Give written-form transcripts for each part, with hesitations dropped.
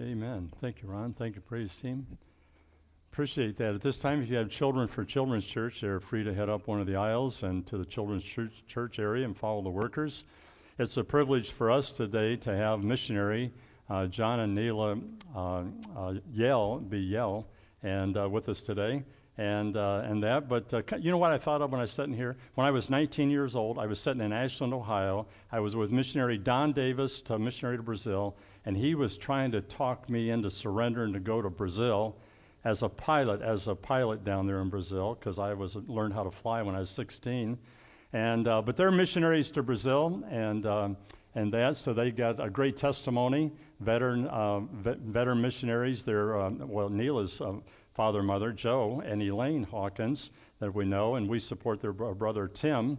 Amen. Thank you, Ron. Thank you, praise team. Appreciate that. At this time, if you have children for Children's Church, they're free to head up one of the aisles and to the Children's Church area and follow the workers. It's a privilege for us today to have missionary John and Neela Yell and with us today. But you know what I thought of when I was sitting here? When I was 19 years old, I was sitting in Ashland, Ohio. I was with missionary Don Davis, missionary to Brazil, and he was trying to talk me into surrendering to go to Brazil as a pilot down there in Brazil, because I learned how to fly when I was 16. But they're missionaries to Brazil, so they got a great testimony. Veteran missionaries. They're Neela's father and mother, Joe and Elaine Hawkins, that we know, and we support their brother Tim,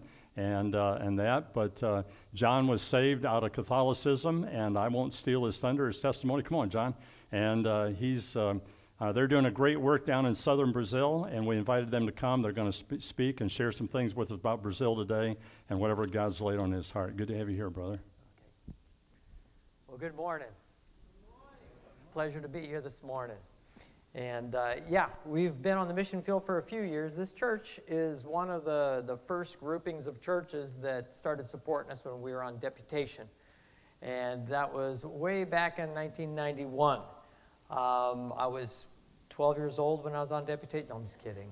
But John was saved out of Catholicism, and I won't steal his thunder, his testimony. Come on, John. And they're doing a great work down in southern Brazil, and we invited them to come. They're going to speak and share some things with us about Brazil today and whatever God's laid on his heart. Good to have you here, brother. Okay. Well, good morning. It's a pleasure to be here this morning. And we've been on the mission field for a few years. This church is one of the first groupings of churches that started supporting us when we were on deputation. And that was way back in 1991. I was 12 years old when I was on deputation. No, I'm just kidding.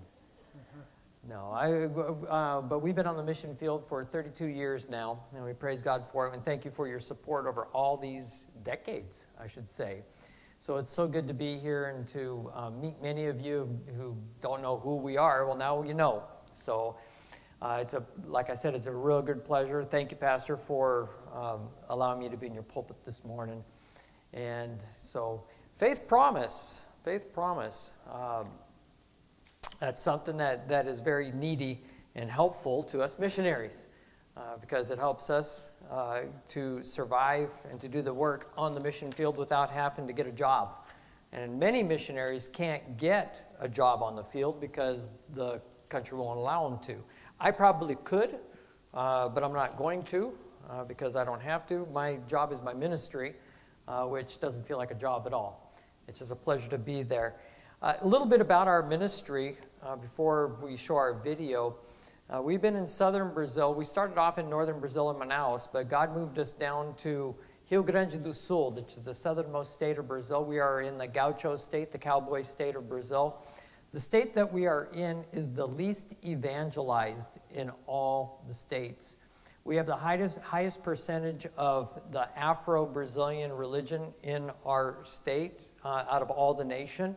No, but we've been on the mission field for 32 years now, and we praise God for it. And thank you for your support over all these decades, I should say. So it's so good to be here and to meet many of you who don't know who we are. Well, now you know. So like I said, it's a real good pleasure. Thank you, Pastor, for allowing me to be in your pulpit this morning. And so faith promise. That's something that is very needy and helpful to us missionaries because it helps us to survive and to do the work on the mission field without having to get a job. And many missionaries can't get a job on the field because the country won't allow them to. I probably could, but I'm not going to because I don't have to. My job is my ministry, which doesn't feel like a job at all. It's just a pleasure to be there. A little bit about our ministry before we show our video. We've been in southern Brazil. We started off in northern Brazil in Manaus, but God moved us down to Rio Grande do Sul, which is the southernmost state of Brazil. We are in the Gaucho state, the cowboy state of Brazil. The state that we are in is the least evangelized in all the states. We have the highest percentage of the Afro-Brazilian religion in our state out of all the nation.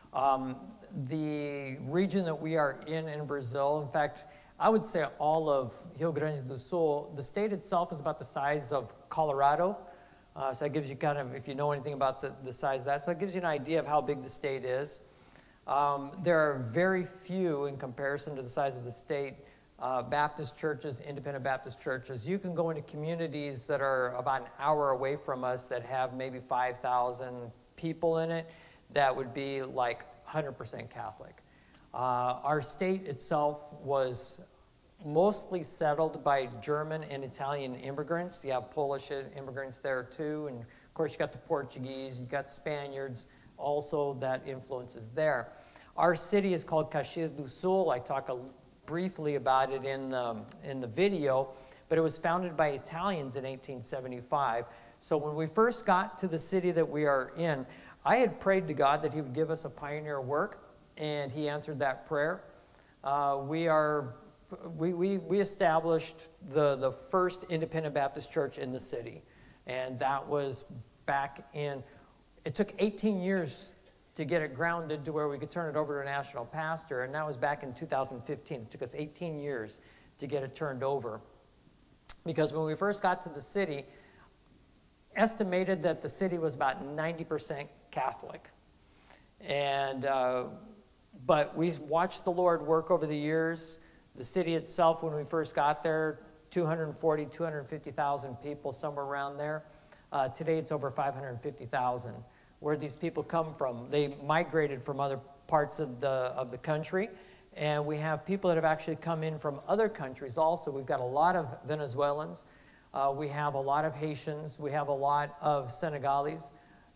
The region that we are in Brazil, in fact, I would say all of Rio Grande do Sul, the state itself is about the size of Colorado. So that gives you kind of, if you know anything about the size of that, so it gives you an idea of how big the state is. There are very few, in comparison to the size of the state, Baptist churches, independent Baptist churches. You can go into communities that are about an hour away from us that have maybe 5,000 people in it that would be like 100% Catholic. Our state itself was mostly settled by German and Italian immigrants. You have Polish immigrants there too, and of course you got the Portuguese, you got Spaniards also, that influence is there. Our city is called Caxias do Sul. I talk briefly about it in the video, but it was founded by Italians in 1875. So when we first got to the city that we are in, I had prayed to God that he would give us a pioneer work, and he answered that prayer. We established the first independent Baptist church in the city, and that was back in, it took 18 years to get it grounded to where we could turn it over to a national pastor, and that was back in 2015. It took us 18 years to get it turned over. Because when we first got to the city, estimated that the city was about 90% Catholic. And but we watched the Lord work over the years. The city itself, when we first got there, 240, 250,000 people, somewhere around there. Today it's over 550,000. Where these people come from? They migrated from other parts of the country, and we have people that have actually come in from other countries also. We've got a lot of Venezuelans. We have a lot of Haitians. We have a lot of Senegalese.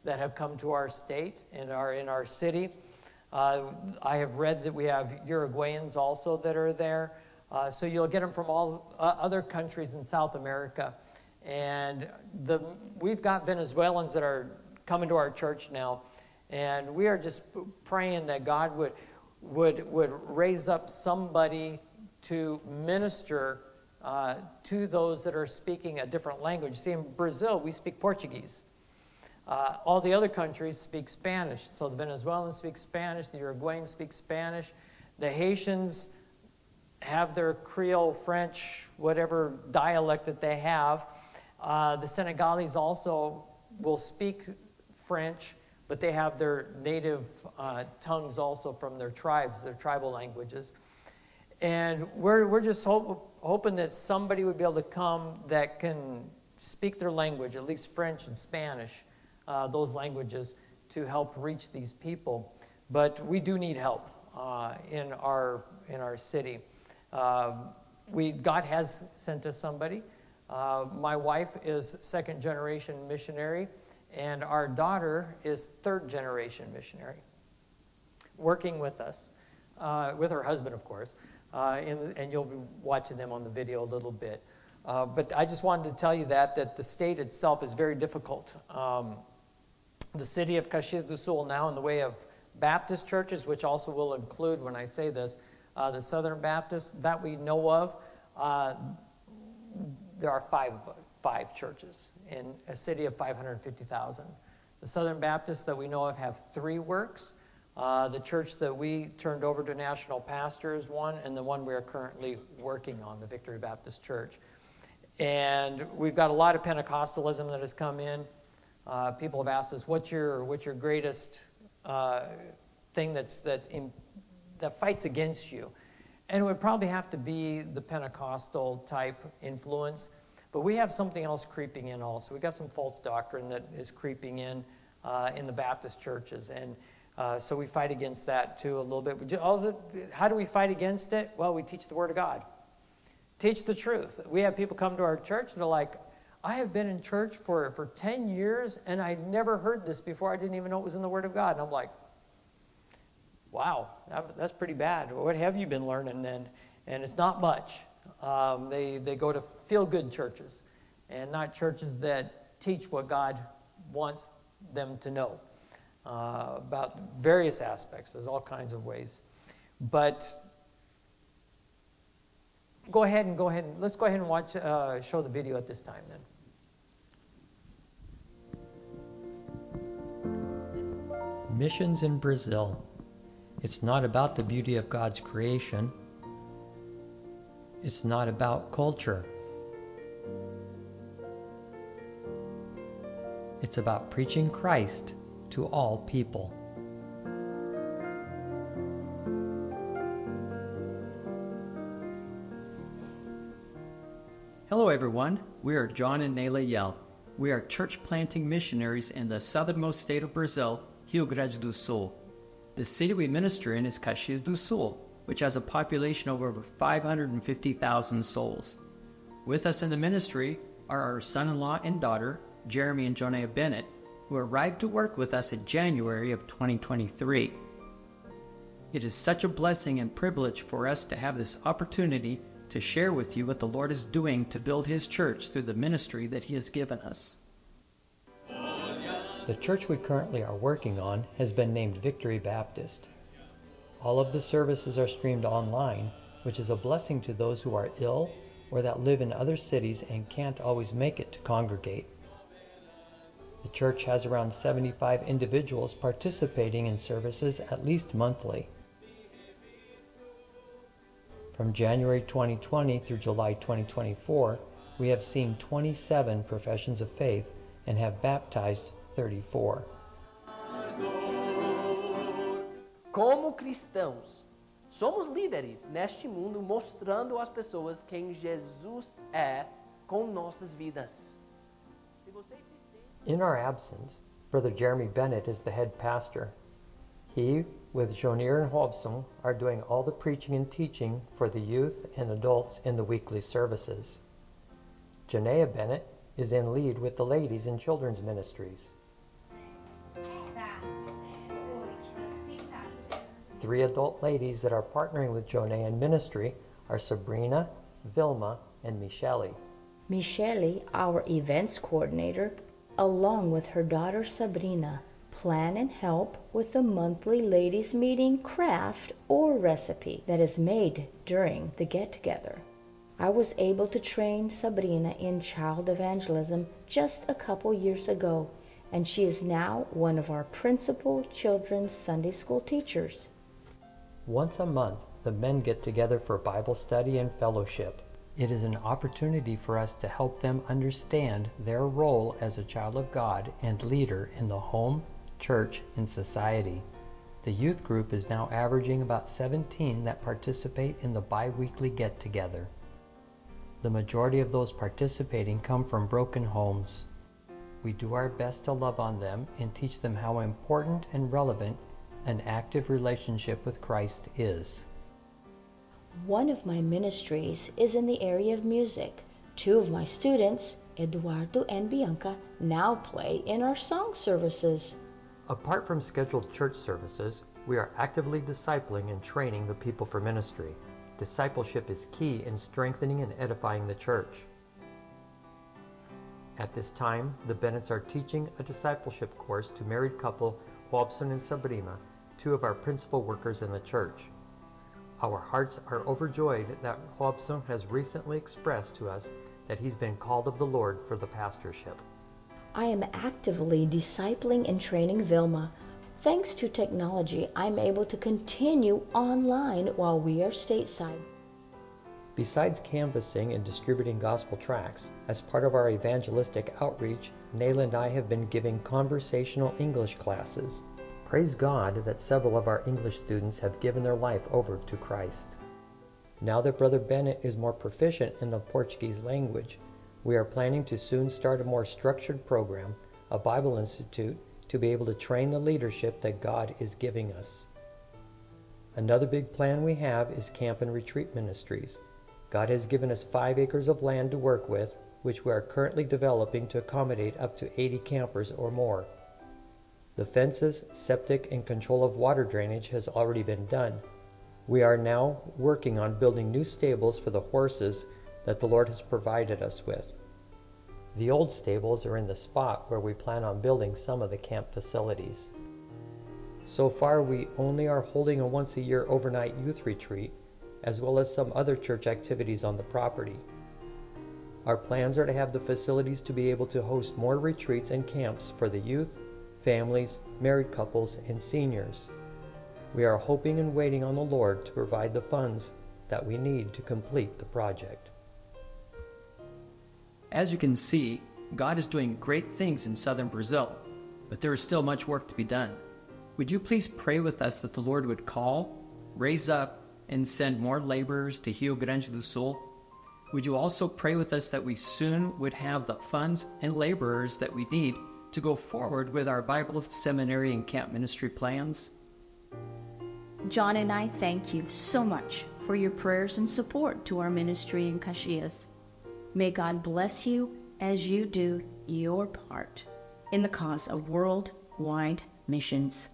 that have come to our state and are in our city. I have read that we have Uruguayans also that are there. So you'll get them from all other countries in South America. And we've got Venezuelans that are coming to our church now. And we are just praying that God would raise up somebody to minister to those that are speaking a different language. See, in Brazil, we speak Portuguese. All the other countries speak Spanish. So the Venezuelans speak Spanish, the Uruguayans speak Spanish, the Haitians have their Creole, French, whatever dialect that they have. The Senegalese also will speak French, but they have their native tongues also from their tribes, their tribal languages. And we're just hoping that somebody would be able to come that can speak their language, at least French and Spanish, those languages, to help reach these people. But we do need help in our city. God has sent us somebody. My wife is second generation missionary, and our daughter is third generation missionary, working with us, with her husband, of course. And you'll be watching them on the video a little bit. But I just wanted to tell you that the state itself is very difficult. The city of Caxias do Sul now, in the way of Baptist churches, which also will include, when I say this, the Southern Baptists that we know of, there are five churches in a city of 550,000. The Southern Baptists that we know of have 3 works. The church that we turned over to national pastor is one, and the one we are currently working on, the Victory Baptist Church. And we've got a lot of Pentecostalism that has come in. People have asked us, what's your greatest thing that fights against you? And it would probably have to be the Pentecostal type influence. But we have something else creeping in also. We've got some false doctrine that is creeping in the Baptist churches. And so we fight against that too a little bit. Also, how do we fight against it? Well, we teach the Word of God. Teach the truth. We have people come to our church and they're like, I have been in church for 10 years and I never heard this before. I didn't even know it was in the Word of God. And I'm like, wow, that's pretty bad. What have you been learning then? And it's not much. They go to feel-good churches and not churches that teach what God wants them to know about various aspects. There's all kinds of ways. But let's go ahead and watch, show the video at this time then. Missions in Brazil. It's not about the beauty of God's creation. It's not about culture. It's about preaching Christ to all people. Hello everyone, we are John and Nayla Yell. We are church planting missionaries in the southernmost state of Brazil, Rio Grande do Sul. The city we minister in is Caxias do Sul, which has a population of over 550,000 souls. With us in the ministry are our son-in-law and daughter, Jeremy and Jonea Bennett, who arrived to work with us in January of 2023. It is such a blessing and privilege for us to have this opportunity to share with you what the Lord is doing to build His church through the ministry that He has given us. The church we currently are working on has been named Victory Baptist. All of the services are streamed online, which is a blessing to those who are ill or that live in other cities and can't always make it to congregate. The church has around 75 individuals participating in services at least monthly. From January 2020 through July 2024, we have seen 27 professions of faith and have baptized 34. Como cristãos, somos líderes neste mundo mostrando às pessoas quem Jesus é com nossas vidas. In our absence, Brother Jeremy Bennett is the head pastor. He, with Jonier and Hobson, are doing all the preaching and teaching for the youth and adults in the weekly services. Jonea Bennett is in lead with the ladies in children's ministries. Three adult ladies that are partnering with Joannean Ministry are Sabrina, Vilma, and Michelle. Michelle, our events coordinator, along with her daughter Sabrina, plan and help with the monthly ladies' meeting craft or recipe that is made during the get-together. I was able to train Sabrina in child evangelism just a couple years ago, and she is now one of our principal children's Sunday school teachers. Once a month, the men get together for Bible study and fellowship. It is an opportunity for us to help them understand their role as a child of God and leader in the home, church, and society. The youth group is now averaging about 17 that participate in the bi-weekly get-together. The majority of those participating come from broken homes. We do our best to love on them and teach them how important and relevant an active relationship with Christ is. One of my ministries is in the area of music. Two of my students, Eduardo and Bianca, now play in our song services. Apart from scheduled church services, we are actively discipling and training the people for ministry. Discipleship is key in strengthening and edifying the church. At this time, the Bennetts are teaching a discipleship course to married couple Robson and Sabrina, two of our principal workers in the church. Our hearts are overjoyed that Robson has recently expressed to us that he's been called of the Lord for the pastorship. I am actively discipling and training Vilma. Thanks to technology, I'm able to continue online while we are stateside. Besides canvassing and distributing gospel tracts, as part of our evangelistic outreach, Nayla and I have been giving conversational English classes. Praise God that several of our English students have given their life over to Christ. Now that Brother Bennett is more proficient in the Portuguese language, we are planning to soon start a more structured program, a Bible Institute, to be able to train the leadership that God is giving us. Another big plan we have is camp and retreat ministries. God has given us 5 acres of land to work with, which we are currently developing to accommodate up to 80 campers or more. The fences, septic, and control of water drainage has already been done. We are now working on building new stables for the horses that the Lord has provided us with. The old stables are in the spot where we plan on building some of the camp facilities. So far, we only are holding a once-a-year overnight youth retreat, as well as some other church activities on the property. Our plans are to have the facilities to be able to host more retreats and camps for the youth, families, married couples, and seniors. We are hoping and waiting on the Lord to provide the funds that we need to complete the project. As you can see, God is doing great things in southern Brazil, but there is still much work to be done. Would you please pray with us that the Lord would call, raise up, and send more laborers to Rio Grande do Sul? Would you also pray with us that we soon would have the funds and laborers that we need to go forward with our Bible seminary and camp ministry plans? John and I thank you so much for your prayers and support to our ministry in Caxias. May God bless you as you do your part in the cause of worldwide missions.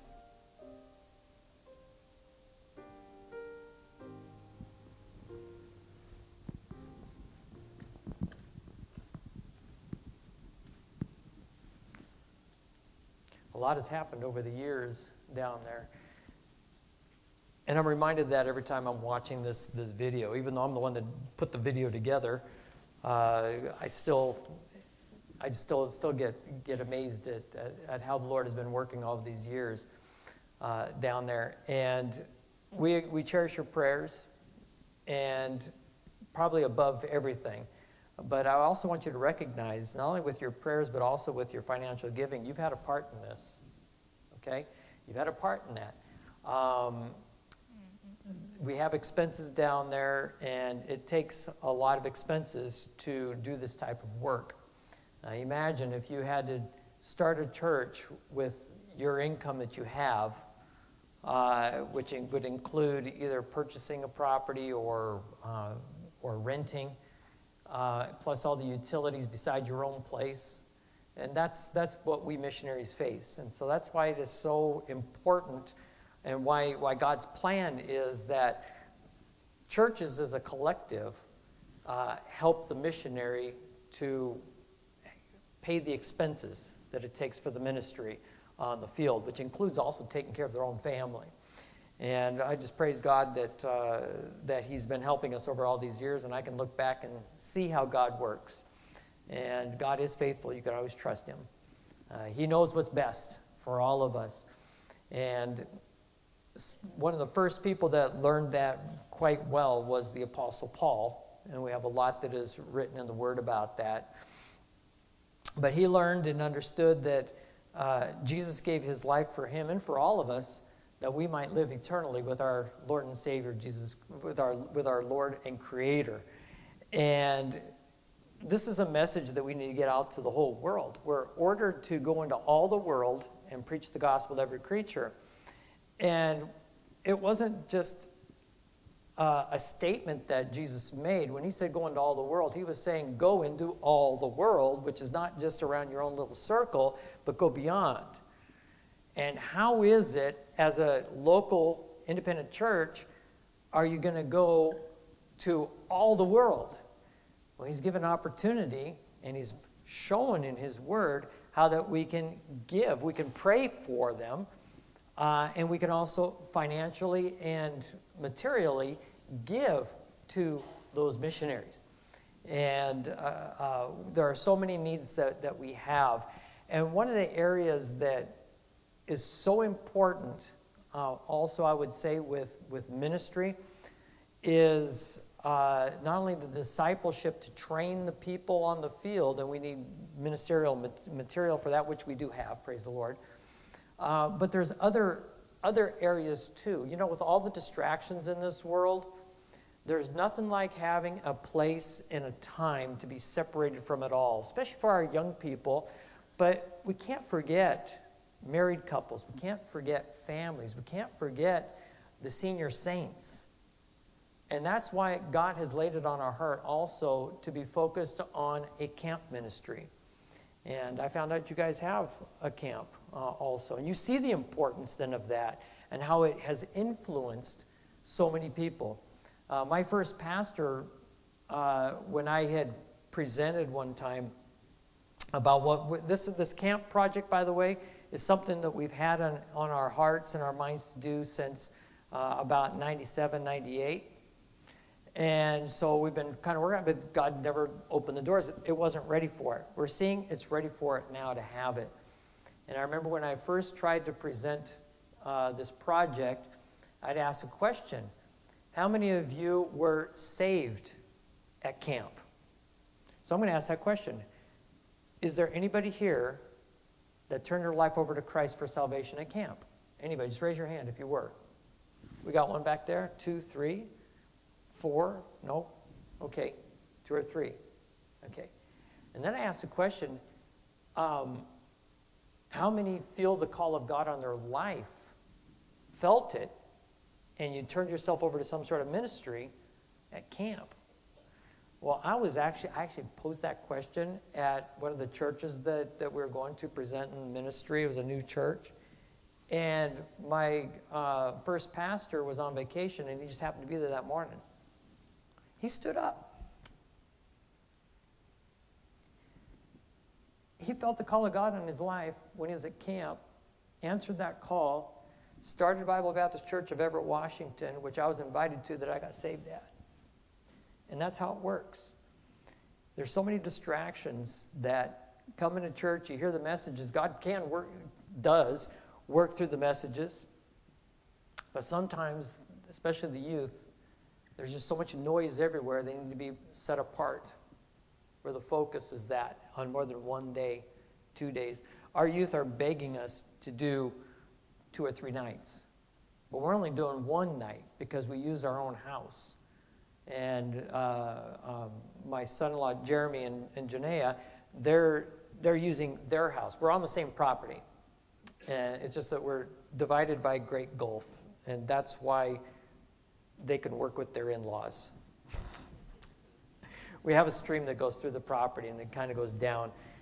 A lot has happened over the years down there. And I'm reminded of that every time I'm watching this video. Even though I'm the one that put the video together, I still get amazed at how the Lord has been working all of these years down there. And we cherish your prayers, and probably above everything. But I also want you to recognize, not only with your prayers, but also with your financial giving, you've had a part in this. Okay? You've had a part in that. We have expenses down there, and it takes a lot of expenses to do this type of work. Now, imagine if you had to start a church with your income that you have, which would include either purchasing a property or renting, plus all the utilities besides your own place. And that's what we missionaries face. And so that's why it is so important, and why God's plan is that churches as a collective help the missionary to pay the expenses that it takes for the ministry on the field, which includes also taking care of their own family. And I just praise God that He's been helping us over all these years, and I can look back and see how God works. And God is faithful. You can always trust Him. He knows what's best for all of us. And one of the first people that learned that quite well was the Apostle Paul. And we have a lot that is written in the Word about that. But he learned and understood that Jesus gave His life for him and for all of us, that we might live eternally with our Lord and Savior Jesus, with our Lord and Creator. And this is a message that we need to get out to the whole world. We're ordered to go into all the world and preach the gospel to every creature. And it wasn't just a statement that Jesus made. When He said go into all the world, He was saying go into all the world, which is not just around your own little circle, but go beyond. And how is it, as a local independent church, are you going to go to all the world? Well, He's given an opportunity, and He's shown in His Word how that we can give. We can pray for them, and we can also financially and materially give to those missionaries. And there are so many needs that we have. And one of the areas that is so important, also I would say with ministry, is not only the discipleship to train the people on the field, and we need ministerial material for that, which we do have, praise the Lord. But there's other areas too. You know, with all the distractions in this world, there's nothing like having a place and a time to be separated from it all, especially for our young people. But we can't forget married couples. We can't forget families. We can't forget the senior saints. And that's why God has laid it on our heart also to be focused on a camp ministry. And I found out you guys have a camp also. And you see the importance then of that and how it has influenced so many people. My first pastor, when I had presented one time about what this camp project, by the way, is something that we've had on our hearts and our minds to do since about 97, 98. And so we've been kind of working on it, but God never opened the doors. It wasn't ready for it. We're seeing it's ready for it now to have it. And I remember when I first tried to present this project, I'd ask a question. How many of you were saved at camp? So I'm going to ask that question. Is there anybody here that turned your life over to Christ for salvation at camp? Anybody? Just raise your hand if you were. We got one back there. 2, 3, 4. No? Okay. 2 or 3. Okay. And then I asked a question. How many feel the call of God on their life, felt it, and you turned yourself over to some sort of ministry at camp? Well, I actually posed that question at one of the churches that we were going to present in ministry. It was a new church. And my first pastor was on vacation, and he just happened to be there that morning. He stood up. He felt the call of God on his life when he was at camp, answered that call, started Bible Baptist Church of Everett, Washington, which I was invited to, that I got saved at. And that's how it works. There's so many distractions that come into church. You hear the messages. God does work through the messages. But sometimes, especially the youth, there's just so much noise everywhere. They need to be set apart where the focus is that on more than 1 day, 2 days. Our youth are begging us to do 2 or 3 nights. But we're only doing 1 night because we use our own house. And my son-in-law, Jeremy and Janaea, they're using their house. We're on the same property. And it's just that we're divided by a great gulf. And that's why they can work with their in-laws. We have a stream that goes through the property, and it kind of goes down.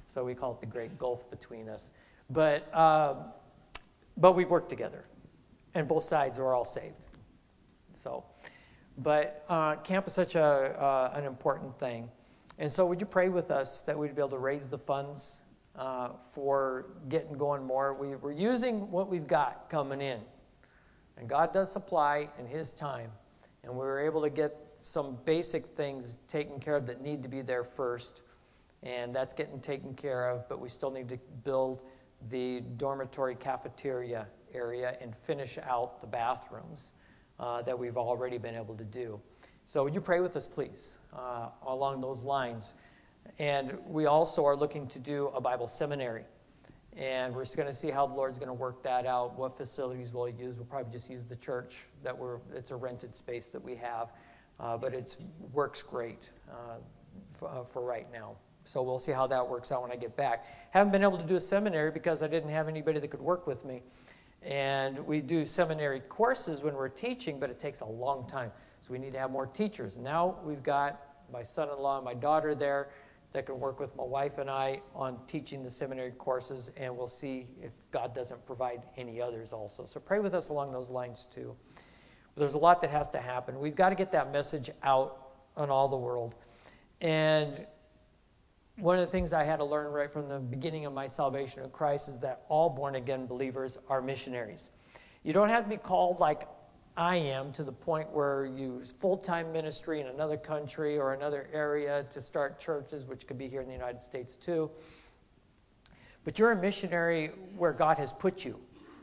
So we call it the Great Gulf between us. But we've worked together, and both sides are all saved. So, but camp is such an important thing. And so would you pray with us that we'd be able to raise the funds for getting going more? We're using what we've got coming in. And God does supply in His time. And we were able to get some basic things taken care of that need to be there first. And that's getting taken care of. But we still need to build the dormitory cafeteria area and finish out the bathrooms that we've already been able to do. So would you pray with us, please, along those lines? And we also are looking to do a Bible seminary. And we're just going to see how the Lord's going to work that out, what facilities we'll use. We'll probably just use the church it's a rented space that we have. But it works great for right now. So we'll see how that works out when I get back. Haven't been able to do a seminary because I didn't have anybody that could work with me. And we do seminary courses when we're teaching, but it takes a long time. So we need to have more teachers. Now we've got my son-in-law and my daughter there that can work with my wife and I on teaching the seminary courses, and we'll see if God doesn't provide any others also. So pray with us along those lines too. But there's a lot that has to happen. We've got to get that message out on all the world. And one of the things I had to learn right from the beginning of my salvation in Christ is that all born-again believers are missionaries. You don't have to be called like I am to the point where you use full-time ministry in another country or another area to start churches, which could be here in the United States too. But you're a missionary where God has put you.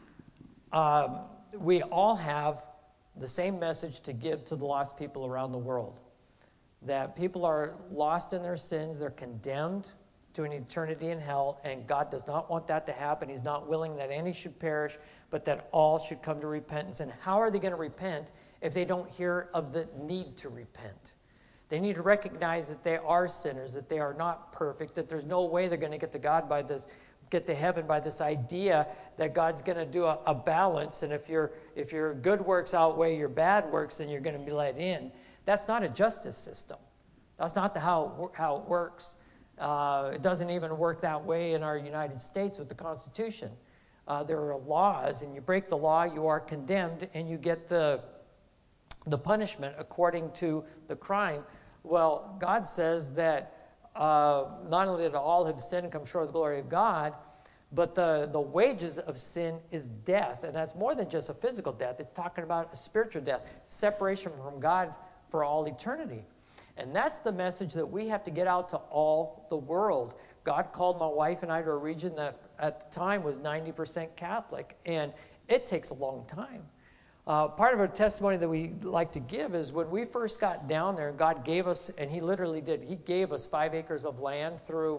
We all have the same message to give to the lost people around the world. That people are lost in their sins, they're condemned to an eternity in hell, and God does not want that to happen. He's not willing that any should perish, but that all should come to repentance. And how are they going to repent if they don't hear of the need to repent? They need to recognize that they are sinners, that they are not perfect, that there's no way they're going to get to heaven by this idea that God's going to do a balance, and if your good works outweigh your bad works, then you're going to be let in. That's not a justice system. That's not how it works. It doesn't even work that way in our United States with the Constitution. There are laws, and you break the law, you are condemned, and you get the punishment according to the crime. Well, God says that not only did all have sinned and come short of the glory of God, but the wages of sin is death. And that's more than just a physical death. It's talking about a spiritual death, separation from God for all eternity. And that's the message that we have to get out to all the world. God called my wife and I to a region that at the time was 90% Catholic, and it takes a long time. Part of our testimony that we like to give is when we first got down there, God gave us, and He literally did, He gave us 5 acres of land through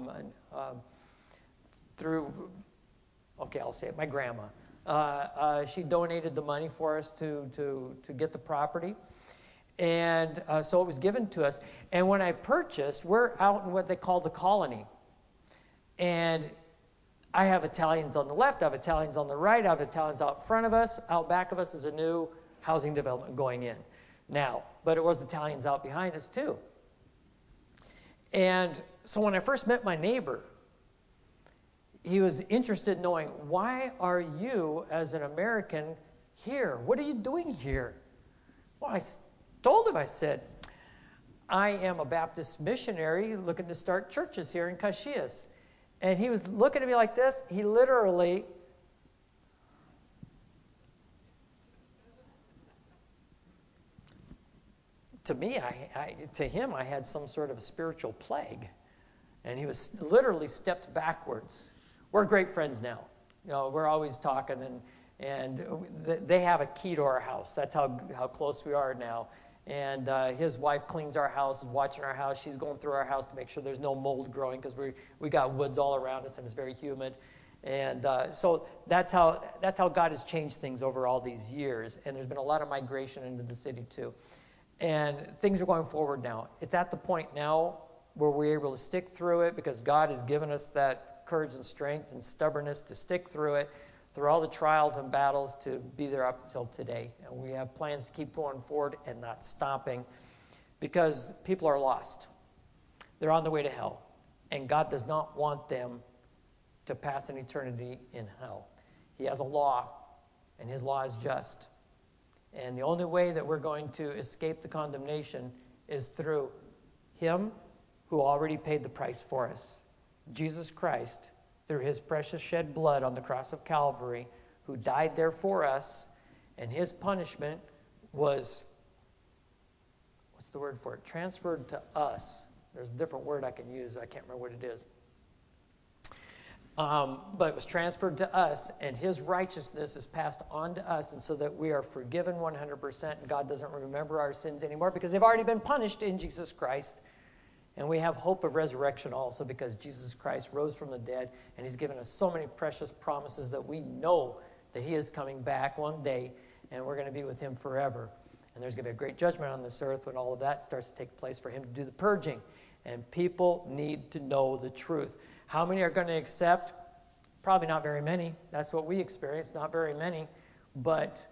I'll say it, my grandma. She donated the money for us to get the property. And so it was given to us. And when I purchased, we're out in what they call the colony. And I have Italians on the left, I have Italians on the right, I have Italians out front of us. Out back of us is a new housing development going in now. But it was Italians out behind us too. And so when I first met my neighbor, he was interested in knowing, why are you as an American here? What are you doing here? Well, I told him, I said, I am a Baptist missionary looking to start churches here in Caxias. And he was looking at me like this. He literally, to me, to him, I had some sort of spiritual plague. And he was literally stepped backwards. We're great friends now. You know, we're always talking, and they have a key to our house. That's how close we are now. And his wife cleans our house, is watching our house. She's going through our house to make sure there's no mold growing, because we got woods all around us and it's very humid. And so that's how God has changed things over all these years. And there's been a lot of migration into the city too. And things are going forward now. It's at the point now where we're able to stick through it, because God has given us that courage and strength and stubbornness to stick through it, through all the trials and battles, to be there up until today. And we have plans to keep going forward and not stopping, because people are lost. They're on the way to hell. And God does not want them to pass an eternity in hell. He has a law, and his law is just. And the only way that we're going to escape the condemnation is through him who already paid the price for us. Jesus Christ, through his precious shed blood on the cross of Calvary, who died there for us, and his punishment was, what's the word for it? Transferred to us. There's a different word I can use. I can't remember what it is. But it was transferred to us, and his righteousness is passed on to us, and so that we are forgiven 100%, and God doesn't remember our sins anymore because they've already been punished in Jesus Christ. And we have hope of resurrection also because Jesus Christ rose from the dead, and he's given us so many precious promises that we know that he is coming back one day, and we're going to be with him forever. And there's going to be a great judgment on this earth when all of that starts to take place for him to do the purging. And people need to know the truth. How many are going to accept? Probably not very many. That's what we experience, not very many. But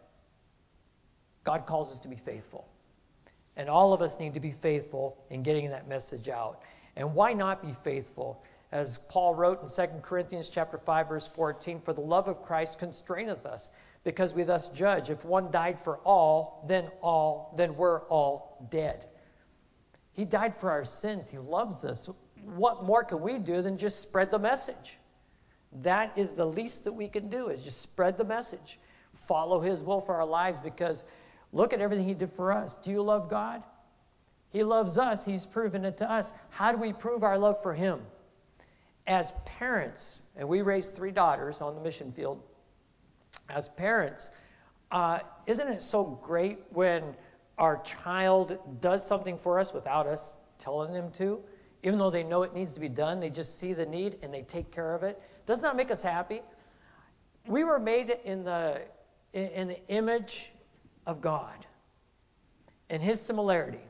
God calls us to be faithful. And all of us need to be faithful in getting that message out. And why not be faithful? As Paul wrote in 2 Corinthians chapter 5, verse 14, "For the love of Christ constraineth us, because we thus judge, if one died for all, then we're all dead." He died for our sins. He loves us. What more can we do than just spread the message? That is the least that we can do, is just spread the message. Follow his will for our lives, because look at everything he did for us. Do you love God? He loves us. He's proven it to us. How do we prove our love for him? As parents, and we raised 3 daughters on the mission field. As parents, isn't it so great when our child does something for us without us telling them to? Even though they know it needs to be done, they just see the need and they take care of it. Doesn't that make us happy? We were made in the image of God, in his similarity.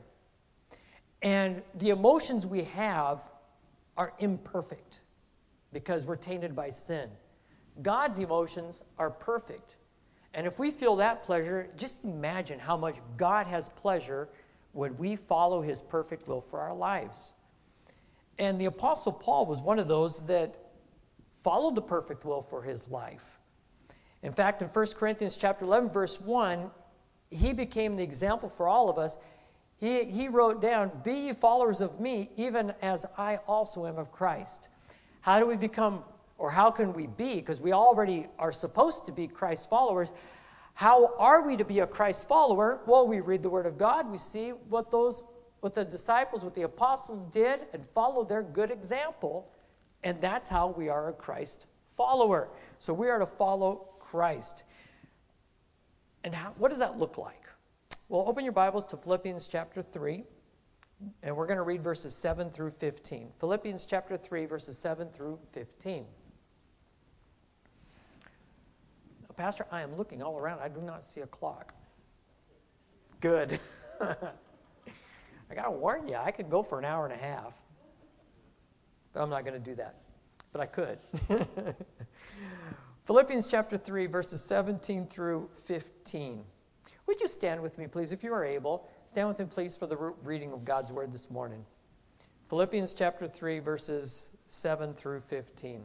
And the emotions we have are imperfect because we're tainted by sin. God's emotions are perfect. And if we feel that pleasure, just imagine how much God has pleasure when we follow his perfect will for our lives. And the Apostle Paul was one of those that followed the perfect will for his life. In fact, in 1 Corinthians chapter 11, verse 1, he became the example for all of us. He wrote down, "Be ye followers of me, even as I also am of Christ." How do we become, or how can we be? Because we already are supposed to be Christ followers. How are we to be a Christ follower? Well, we read the Word of God. We see what the disciples, what the apostles did, and follow their good example. And that's how we are a Christ follower. So we are to follow Christ. And what does that look like? Well, open your Bibles to Philippians chapter 3, and we're going to read verses 7 through 15. Philippians chapter 3, verses 7 through 15. Now, Pastor, I am looking all around. I do not see a clock. Good. I got to warn you, I could go for an hour and a half. But I'm not going to do that. But I could. Philippians chapter 3, verses 17 through 15. Would you stand with me, please, if you are able? Stand with me, please, for the reading of God's Word this morning. Philippians chapter 3, verses 7 through 15.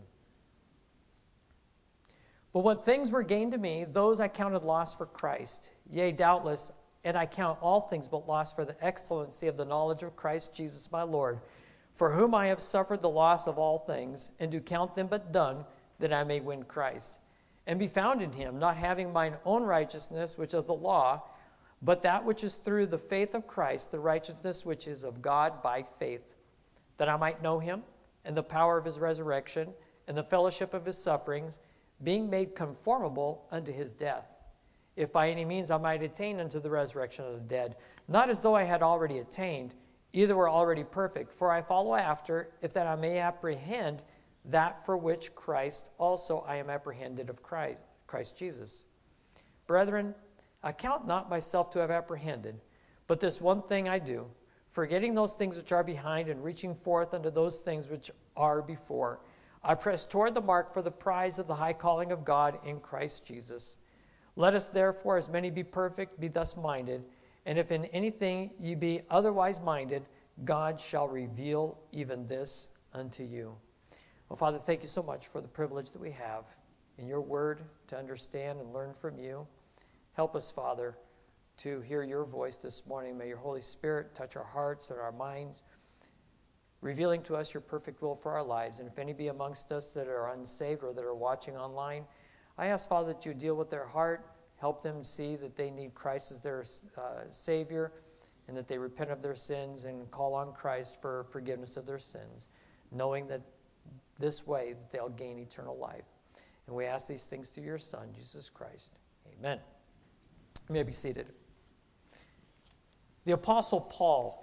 "But what things were gained to me, those I counted loss for Christ. Yea, doubtless, and I count all things but loss for the excellency of the knowledge of Christ Jesus my Lord, for whom I have suffered the loss of all things, and do count them but dung, that I may win Christ, and be found in him, not having mine own righteousness, which is of the law, but that which is through the faith of Christ, the righteousness which is of God by faith, that I might know him, and the power of his resurrection, and the fellowship of his sufferings, being made conformable unto his death, if by any means I might attain unto the resurrection of the dead, not as though I had already attained, either were already perfect, for I follow after, if that I may apprehend that for which Christ also I am apprehended of Christ Jesus. Brethren, I count not myself to have apprehended, but this one thing I do, forgetting those things which are behind and reaching forth unto those things which are before, I press toward the mark for the prize of the high calling of God in Christ Jesus. Let us therefore, as many be perfect, be thus minded, and if in anything ye be otherwise minded, God shall reveal even this unto you. Well, Father, thank you so much for the privilege that we have in your word to understand and learn from you. Help us, Father, to hear your voice this morning. May your Holy Spirit touch our hearts and our minds, revealing to us your perfect will for our lives. And if any be amongst us that are unsaved or that are watching online, I ask, Father, that you deal with their heart, help them see that they need Christ as their Savior, and that they repent of their sins and call on Christ for forgiveness of their sins, knowing that this way that they'll gain eternal life. And we ask these things through your Son, Jesus Christ. Amen. You may be seated. The Apostle Paul,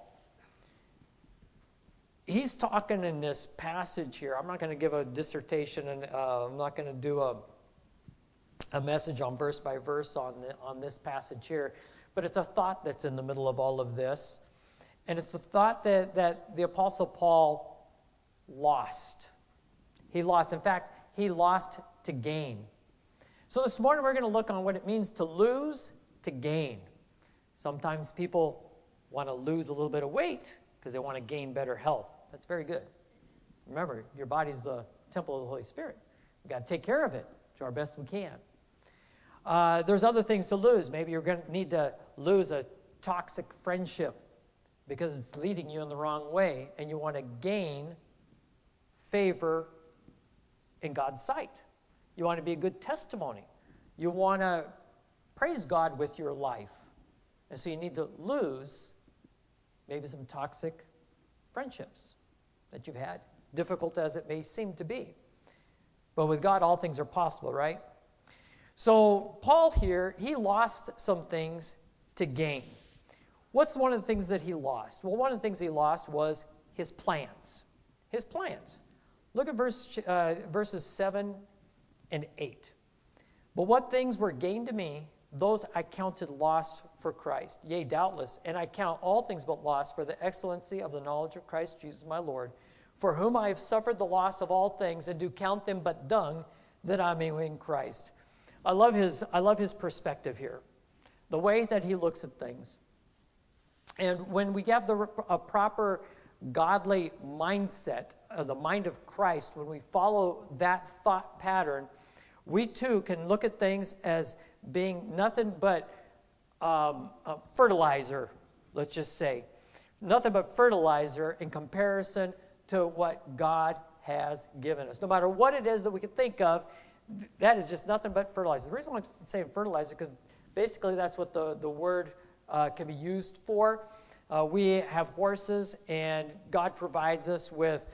he's talking in this passage here. I'm not going to give a dissertation, and I'm not going to do a message on verse by verse on this passage here, but it's a thought that's in the middle of all of this. And it's the thought that the Apostle Paul lost. He lost. In fact, he lost to gain. So this morning we're going to look on what it means to lose to gain. Sometimes people want to lose a little bit of weight because they want to gain better health. That's very good. Remember, your body's the temple of the Holy Spirit. We've got to take care of it to our best we can. There's other things to lose. Maybe you're going to need to lose a toxic friendship because it's leading you in the wrong way, and you want to gain favor in God's sight. You want to be a good testimony. You want to praise God with your life. And so you need to lose maybe some toxic friendships that you've had, difficult as it may seem to be. But with God, all things are possible, right? So Paul here, he lost some things to gain. What's one of the things that he lost? Well, one of the things he lost was his plans. His plans. Look at verses 7 and 8. But what things were gained to me, those I counted loss for Christ. Yea, doubtless, and I count all things but loss for the excellency of the knowledge of Christ Jesus my Lord, for whom I have suffered the loss of all things, and do count them but dung, that I may win Christ. I love his perspective here, the way that he looks at things. And when we have a proper godly mindset, the mind of Christ, when we follow that thought pattern, we too can look at things as being nothing but fertilizer, let's just say. Nothing but fertilizer in comparison to what God has given us. No matter what it is that we can think of, that is just nothing but fertilizer. The reason why I'm saying fertilizer, because basically that's what the word can be used for. We have horses, and God provides us with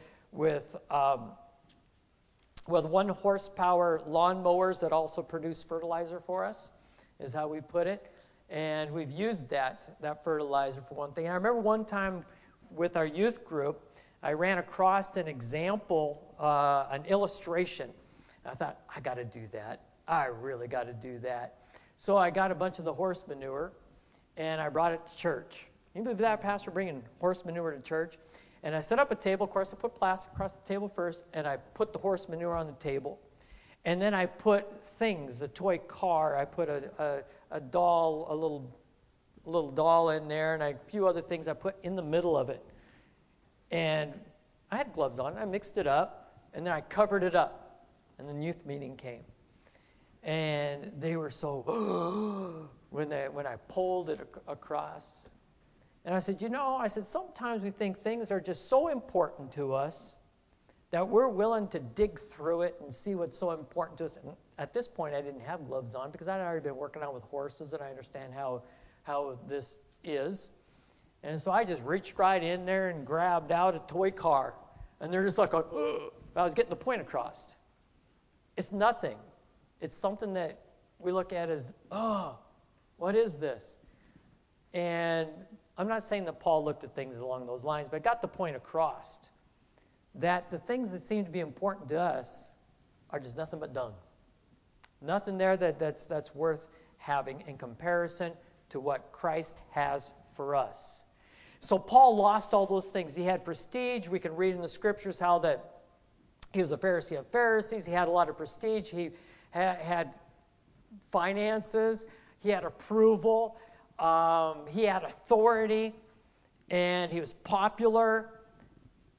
1 horsepower lawnmowers that also produce fertilizer for us, is how we put it. And we've used that fertilizer for one thing. And I remember one time with our youth group, I ran across an example, an illustration. I thought, I got to do that. I really got to do that. So I got a bunch of the horse manure, and I brought it to church. Can you believe that, Pastor, bringing horse manure to church? And I set up a table. Of course, I put plastic across the table first, and I put the horse manure on the table. And then I put things, a toy car. I put a doll, a little doll in there, and a few other things I put in the middle of it. And I had gloves on. I mixed it up, and then I covered it up. And the youth meeting came. And they were so, when I pulled it across. And I said, sometimes we think things are just so important to us that we're willing to dig through it and see what's so important to us. And at this point, I didn't have gloves on because I'd already been working out with horses, and I understand how this is. And so I just reached right in there and grabbed out a toy car. And they're just like, I was getting the point across. It's nothing. It's something that we look at as, what is this? And I'm not saying that Paul looked at things along those lines, but I got the point across that the things that seem to be important to us are just nothing but dung. Nothing there that's worth having in comparison to what Christ has for us. So Paul lost all those things. He had prestige. We can read in the scriptures how that he was a Pharisee of Pharisees. He had a lot of prestige. He had finances. He had approval. He had authority. And he was popular.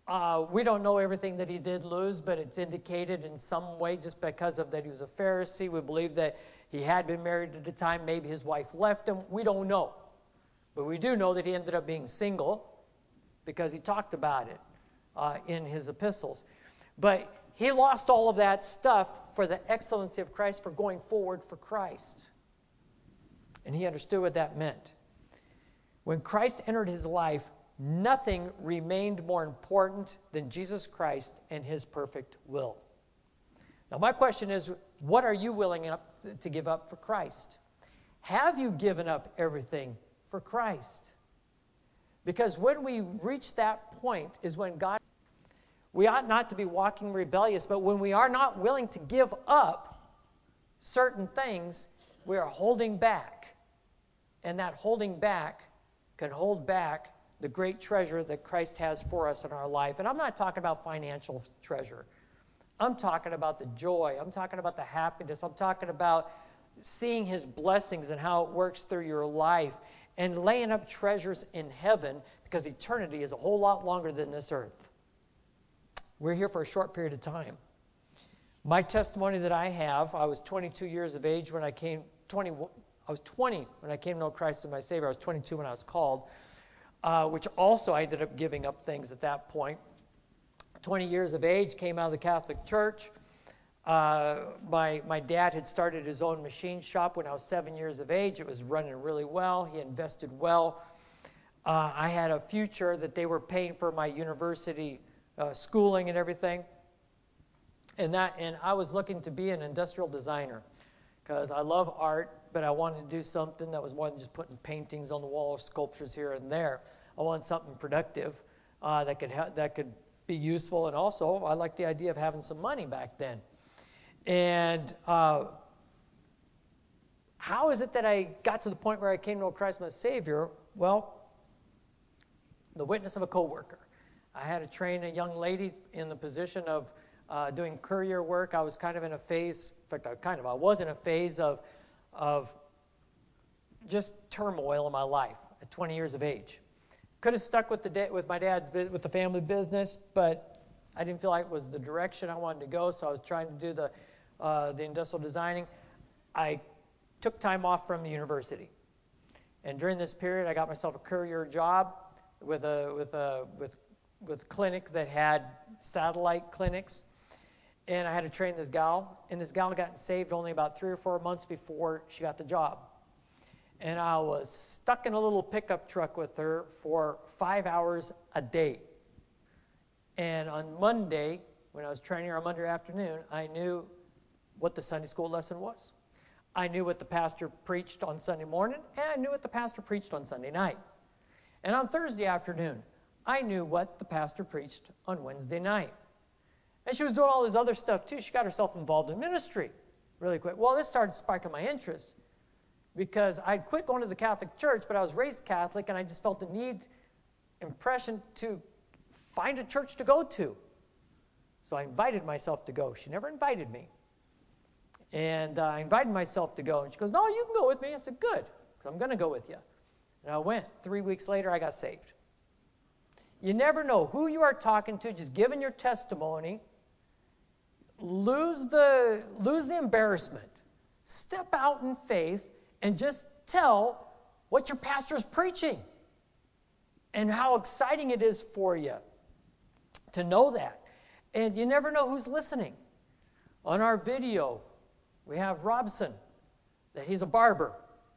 We don't know everything that he did lose, but it's indicated in some way just because of that he was a Pharisee. We believe that he had been married at the time. Maybe his wife left him. We don't know. But we do know that he ended up being single because he talked about it in his epistles. But he lost all of that stuff for the excellency of Christ, for going forward for Christ. And he understood what that meant. When Christ entered his life, nothing remained more important than Jesus Christ and his perfect will. Now my question is, what are you willing to give up for Christ? Have you given up everything for Christ? Because when we reach that point is when God... We ought not to be walking rebellious, but when we are not willing to give up certain things, we are holding back. And that holding back can hold back the great treasure that Christ has for us in our life. And I'm not talking about financial treasure. I'm talking about the joy. I'm talking about the happiness. I'm talking about seeing his blessings and how it works through your life and laying up treasures in heaven, because eternity is a whole lot longer than this earth. We're here for a short period of time. My testimony that I have, I was 22 years of age when I came, I was 20 when I came to know Christ as my Savior. I was 22 when I was called. Which also I ended up giving up things at that point. 20 years of age, came out of the Catholic Church. My dad had started his own machine shop when I was 7 years of age. It was running really well. He invested well. I had a future that they were paying for my university schooling and everything. And I was looking to be an industrial designer because I love art, but I wanted to do something that was more than just putting paintings on the wall or sculptures here and there. I wanted something productive that could be useful, and also I liked the idea of having some money back then. And how is it that I got to the point where I came to know Christ my Savior? Well, the witness of a coworker. I had to train a young lady in the position of doing courier work. I was kind of in a phase, in fact, I was in a phase of just turmoil in my life at 20 years of age. Could have stuck with my dad's with the family business, but I didn't feel like it was the direction I wanted to go, so I was trying to do the industrial designing. I took time off from the university, and during this period, I got myself a courier job with a clinic that had satellite clinics. And I had to train this gal, and this gal got saved only about 3 or 4 months before she got the job. And I was stuck in a little pickup truck with her for 5 hours a day. And on Monday, when I was training her on Monday afternoon, I knew what the Sunday school lesson was. I knew what the pastor preached on Sunday morning, and I knew what the pastor preached on Sunday night. And on Thursday afternoon, I knew what the pastor preached on Wednesday night. And she was doing all this other stuff too. She got herself involved in ministry really quick. Well, this started sparking my interest because I'd quit going to the Catholic Church, but I was raised Catholic, and I just felt the impression to find a church to go to. So I invited myself to go. She never invited me. And I invited myself to go. And she goes, "No, you can go with me." I said, "Good, because I'm going to go with you." And I went. 3 weeks later, I got saved. You never know who you are talking to, just giving your testimony. Lose the embarrassment. Step out in faith and just tell what your pastor is preaching and how exciting it is for you to know that. And you never know who's listening. On our video, we have Robson, that he's a barber.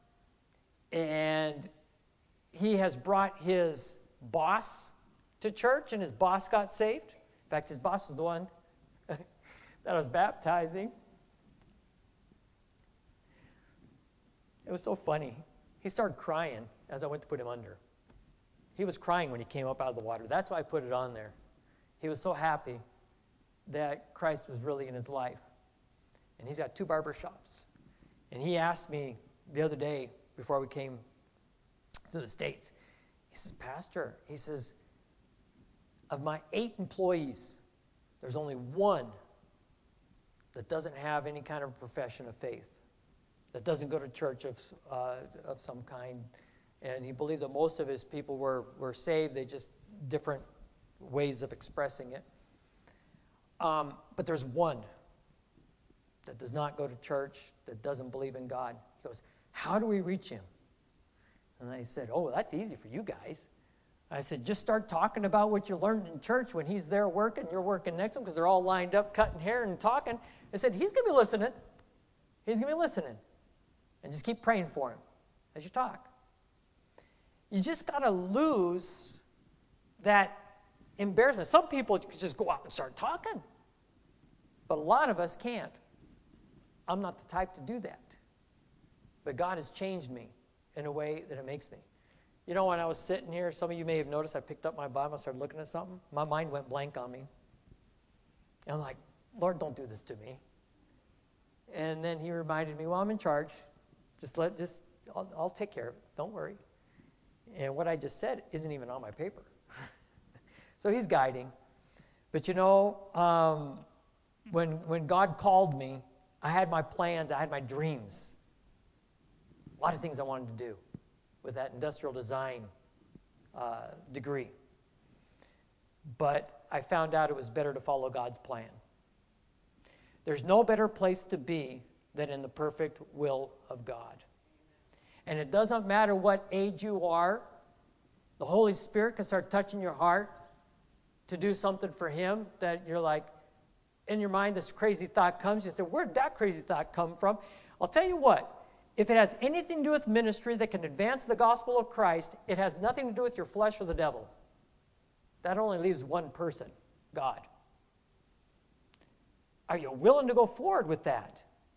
And he has brought his boss to church, and his boss got saved. In fact, his boss was the one that I was baptizing. It was so funny. He started crying as I went to put him under. He was crying when he came up out of the water. That's why I put it on there. He was so happy that Christ was really in his life. And he's got 2 barber shops. And he asked me the other day before we came to the States, he says, "Pastor," he says, "of my 8 employees, there's only 1 that doesn't have any kind of profession of faith, that doesn't go to church of some kind." And he believed that most of his people were saved. They just different ways of expressing it. But there's one that does not go to church, that doesn't believe in God. He goes, how do we reach him? And I said, oh, that's easy for you guys. I said, just start talking about what you learned in church when he's there working, you're working next to him, because they're all lined up, cutting hair and talking. I said, he's going to be listening. He's going to be listening. And just keep praying for him as you talk. You just got to lose that embarrassment. Some people just go out and start talking. But a lot of us can't. I'm not the type to do that. But God has changed me in a way that it makes me. You know, when I was sitting here, some of you may have noticed I picked up my Bible and started looking at something. My mind went blank on me. And I'm like, Lord, don't do this to me. And then he reminded me, well, I'm in charge. I'll take care of it. Don't worry. And what I just said isn't even on my paper. So he's guiding. But you know, when God called me, I had my plans, I had my dreams. A lot of things I wanted to do with that industrial design degree. But I found out it was better to follow God's plan. There's no better place to be than in the perfect will of God. And it doesn't matter what age you are, the Holy Spirit can start touching your heart to do something for him that you're like, in your mind this crazy thought comes. You say, where'd that crazy thought come from? I'll tell you what, if it has anything to do with ministry that can advance the gospel of Christ, it has nothing to do with your flesh or the devil. That only leaves one person, God. Are you willing to go forward with that?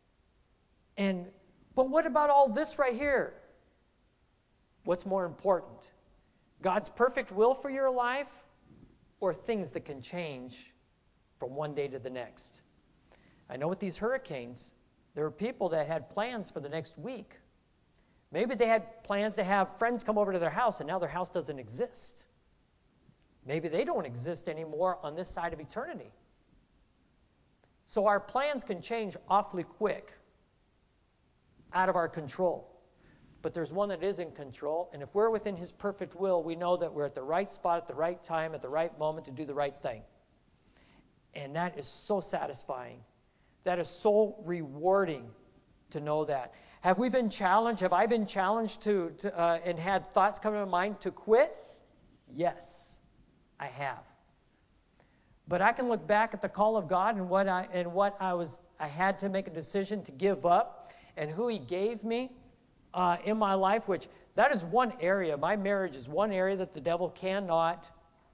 But what about all this right here? What's more important? God's perfect will for your life, or things that can change from one day to the next? I know with these hurricanes, there were people that had plans for the next week. Maybe they had plans to have friends come over to their house, and now their house doesn't exist. Maybe they don't exist anymore on this side of eternity. So our plans can change awfully quick, out of our control. But there's one that is in control, and if we're within his perfect will, we know that we're at the right spot at the right time, at the right moment to do the right thing. And that is so satisfying. That is so rewarding to know that. Have we been challenged? Have I been challenged to and had thoughts come to my mind to quit? Yes, I have. But I can look back at the call of God and what I had to make a decision to give up, and who he gave me in my life, which that is one area. My marriage is one area that the devil cannot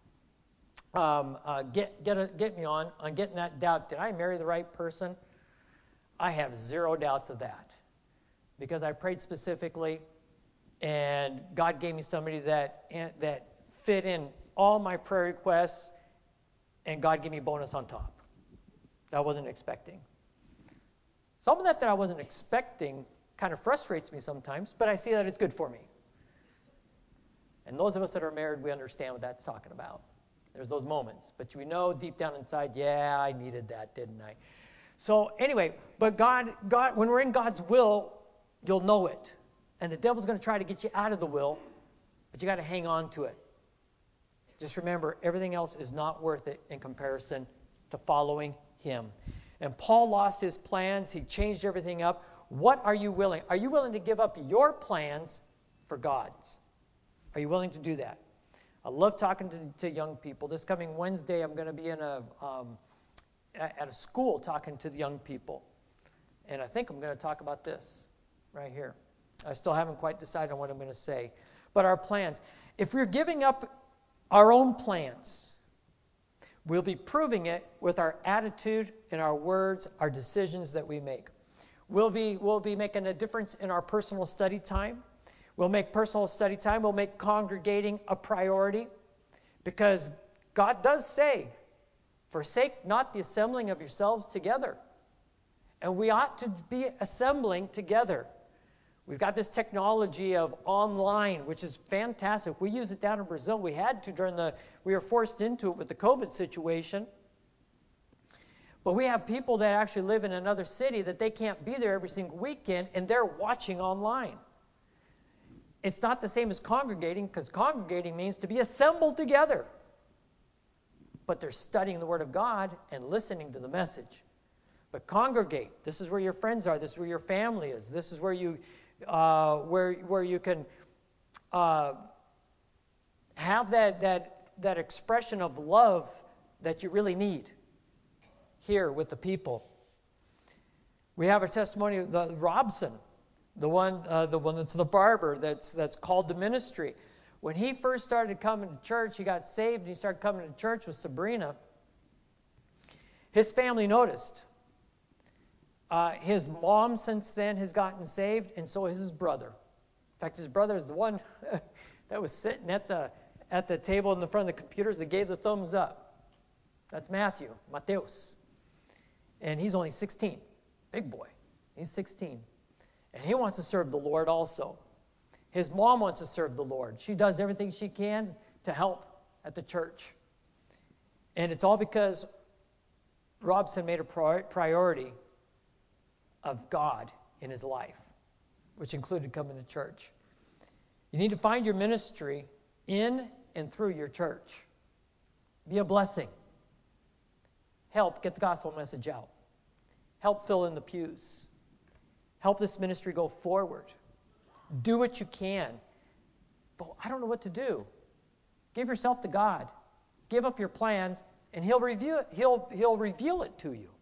get me on getting that doubt. Did I marry the right person? I have zero doubts of that, because I prayed specifically, and God gave me somebody that fit in all my prayer requests, and God gave me a bonus on top that I wasn't expecting. Some of that I wasn't expecting kind of frustrates me sometimes, but I see that it's good for me. And those of us that are married, we understand what that's talking about. There's those moments, but we know deep down inside, yeah, I needed that, didn't I? So anyway, but God, when we're in God's will, you'll know it. And the devil's going to try to get you out of the will, but you got to hang on to it. Just remember, everything else is not worth it in comparison to following him. And Paul lost his plans. He changed everything up. What are you willing? Are you willing to give up your plans for God's? Are you willing to do that? I love talking to young people. This coming Wednesday, I'm going to be in at a school talking to the young people. And I think I'm going to talk about this right here. I still haven't quite decided on what I'm going to say. But our plans. If we're giving up our own plans, we'll be proving it with our attitude and our words, our decisions that we make. We'll be making a difference in our personal study time. We'll make personal study time. We'll make congregating a priority, because God does say, forsake not the assembling of yourselves together. And we ought to be assembling together. We've got this technology of online, which is fantastic. We use it down in Brazil. We had to we were forced into it with the COVID situation. But we have people that actually live in another city that they can't be there every single weekend, and they're watching online. It's not the same as congregating, because congregating means to be assembled together. but they're studying the Word of God and listening to the message. But congregate. This is where your friends are. This is where your family is. This is where you where you can have that expression of love that you really need here with the people. We have a testimony of the Robson, the one that's the barber that's called to ministry. When he first started coming to church, he got saved and he started coming to church with Sabrina. His family noticed. His mom since then has gotten saved, and so has his brother. In fact, his brother is the one that was sitting at the table in the front of the computers that gave the thumbs up. That's Matthew, Mateus. And he's only 16. Big boy. He's 16. And he wants to serve the Lord also. His mom wants to serve the Lord. She does everything she can to help at the church. And it's all because Robson made a priority of God in his life, which included coming to church. You need to find your ministry in and through your church. Be a blessing. Help get the gospel message out. Help fill in the pews. Help this ministry go forward. Do what you can. But I don't know what to do. Give yourself to God. Give up your plans, and He'll reveal it to you.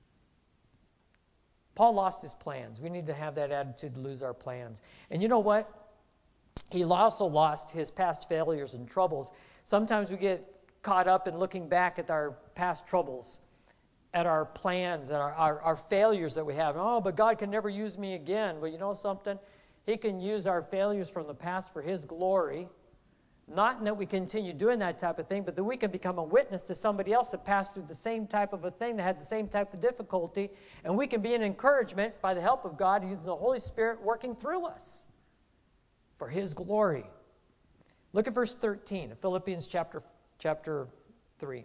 Paul lost his plans. We need to have that attitude to lose our plans. And you know what? He also lost his past failures and troubles. Sometimes we get caught up in looking back at our past troubles, at our plans, and our failures that we have. Oh, but God can never use me again. Well, you know something? He can use our failures from the past for His glory. Not in that we continue doing that type of thing, but that we can become a witness to somebody else that passed through the same type of a thing, that had the same type of difficulty, and we can be an encouragement by the help of God, using the Holy Spirit working through us for His glory. Look at verse 13 of Philippians chapter 3.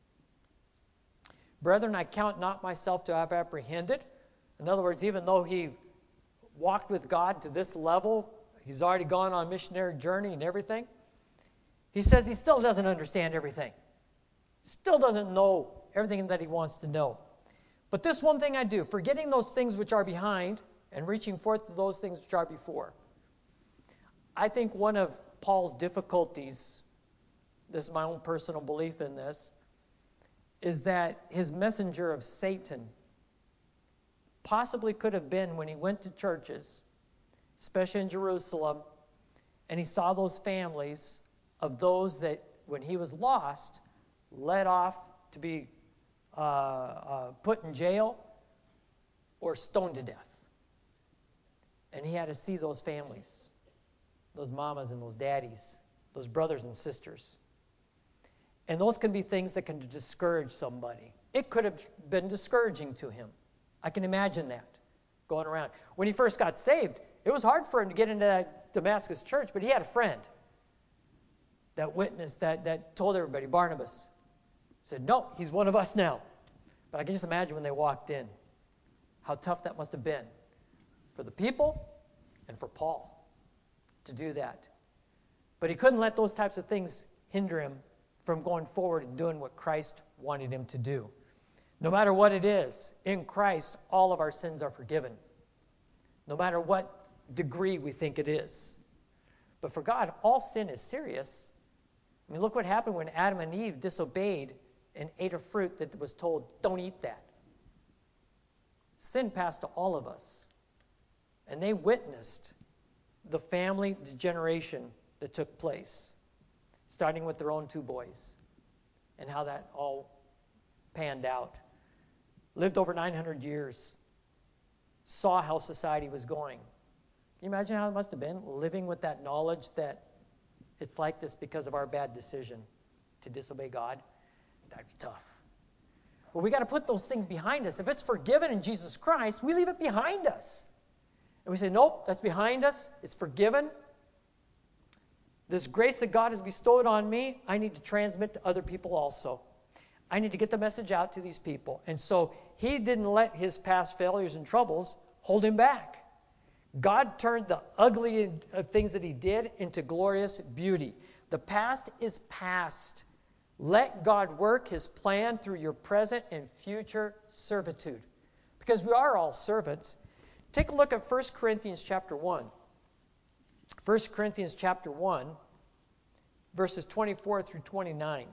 Brethren, I count not myself to have apprehended. In other words, even though he walked with God to this level, he's already gone on a missionary journey and everything. He says he still doesn't understand everything. Still doesn't know everything that he wants to know. But this one thing I do, forgetting those things which are behind and reaching forth to those things which are before. I think one of Paul's difficulties, this is my own personal belief in this, is that his messenger of Satan possibly could have been when he went to churches, especially in Jerusalem, and he saw those families of those that, when he was lost, led off to be put in jail or stoned to death. And he had to see those families, those mamas and those daddies, those brothers and sisters. And those can be things that can discourage somebody. It could have been discouraging to him. I can imagine that going around. When he first got saved, it was hard for him to get into that Damascus church, but he had a friend that witnessed, that told everybody, Barnabas. Said, no, he's one of us now. But I can just imagine when they walked in, how tough that must have been for the people and for Paul to do that. But he couldn't let those types of things hinder him from going forward and doing what Christ wanted him to do. No matter what it is, in Christ, all of our sins are forgiven. No matter what degree we think it is. But for God, all sin is serious. I mean, look what happened when Adam and Eve disobeyed and ate a fruit that was told, don't eat that. Sin passed to all of us. And they witnessed the family degeneration that took place, starting with their own two boys, and how that all panned out. Lived over 900 years, saw how society was going. Can you imagine how it must have been, living with that knowledge that it's like this because of our bad decision to disobey God? That'd be tough. Well, we got to put those things behind us. If it's forgiven in Jesus Christ, we leave it behind us. And we say, nope, that's behind us. It's forgiven. This grace that God has bestowed on me, I need to transmit to other people also. I need to get the message out to these people. And so he didn't let his past failures and troubles hold him back. God turned the ugly things that he did into glorious beauty. The past is past. Let God work his plan through your present and future servitude. Because we are all servants. Take a look at 1 Corinthians chapter 1. 1 Corinthians chapter 1, verses 24 through 29.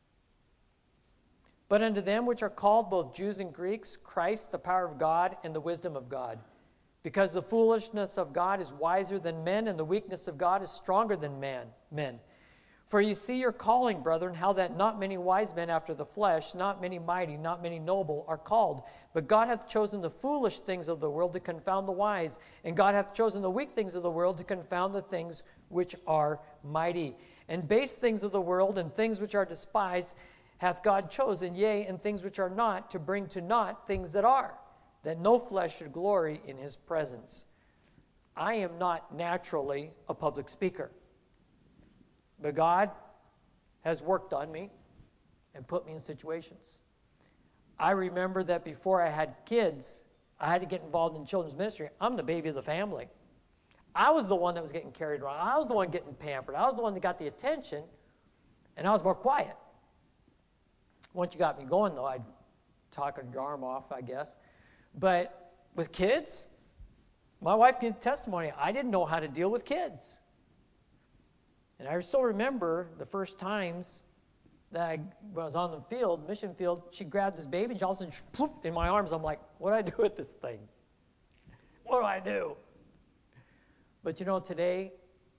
But unto them which are called, both Jews and Greeks, Christ, the power of God and the wisdom of God. Because the foolishness of God is wiser than men, and the weakness of God is stronger than men. For ye see your calling, brethren, how that not many wise men after the flesh, not many mighty, not many noble, are called. But God hath chosen the foolish things of the world to confound the wise, and God hath chosen the weak things of the world to confound the things which are mighty. And base things of the world and things which are despised hath God chosen, yea, and things which are not, to bring to naught things that are, that no flesh should glory in his presence. I am not naturally a public speaker. But God has worked on me and put me in situations. I remember that before I had kids, I had to get involved in children's ministry. I'm the baby of the family. I was the one that was getting carried around. I was the one getting pampered. I was the one that got the attention, and I was more quiet. Once you got me going, though, I'd talk your arm off, I guess. But with kids, my wife gave testimony. I didn't know how to deal with kids. And I still remember the first times that when I was on the field, mission field, she grabbed this baby and all of a sudden, ploop, in my arms. I'm like, what do I do with this thing? What do I do? But you know, today,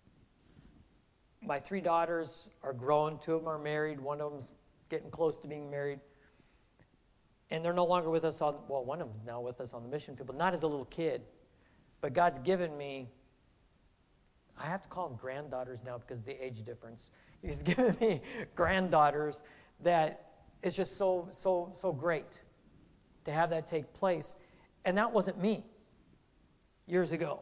my 3 daughters are grown. 2 of them are married. One of them's getting close to being married. And they're no longer with us one of them's now with us on the mission field, but not as a little kid. But God's given me, I have to call them granddaughters now because of the age difference. He's given me granddaughters that it's just so great to have that take place. And that wasn't me years ago.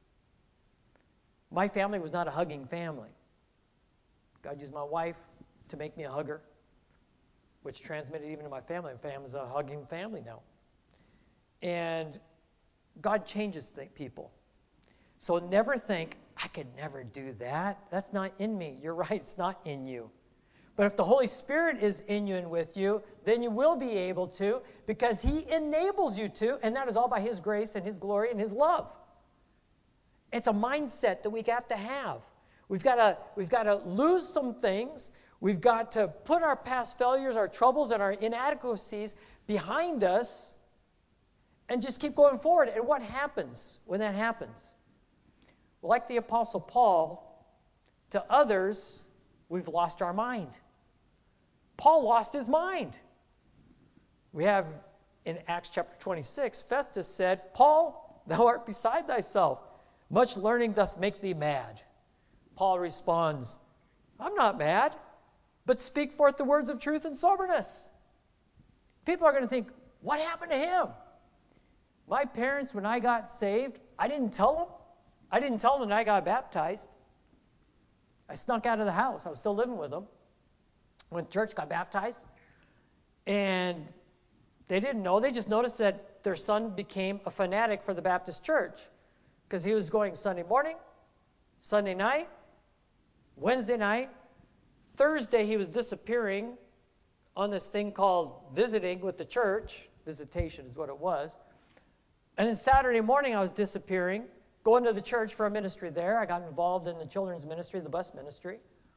My family was not a hugging family. God used my wife to make me a hugger, which transmitted even to my family. My family's a hugging family now. And God changes people. So never think, I could never do that. That's not in me. You're right, it's not in you. But if the Holy Spirit is in you and with you, then you will be able to, because he enables you to, and that is all by his grace and his glory and his love. It's a mindset that we have to have. We've got to lose some things. We've got to put our past failures, our troubles, and our inadequacies behind us and just keep going forward. And what happens when that happens? Well, like the Apostle Paul, to others, we've lost our mind. Paul lost his mind. We have in Acts chapter 26, Festus said, Paul, thou art beside thyself. Much learning doth make thee mad. Paul responds, I'm not mad, but speak forth the words of truth and soberness. People are going to think, what happened to him? My parents, when I got saved, I didn't tell them. I didn't tell them that I got baptized. I snuck out of the house. I was still living with them. Went to church, got baptized. And they didn't know. They just noticed that their son became a fanatic for the Baptist church. Because he was going Sunday morning, Sunday night, Wednesday night. Thursday he was disappearing on this thing called visiting with the church. Visitation is what it was. And then Saturday morning I was disappearing, going to the church for a ministry there. I got involved in the children's ministry, the bus ministry.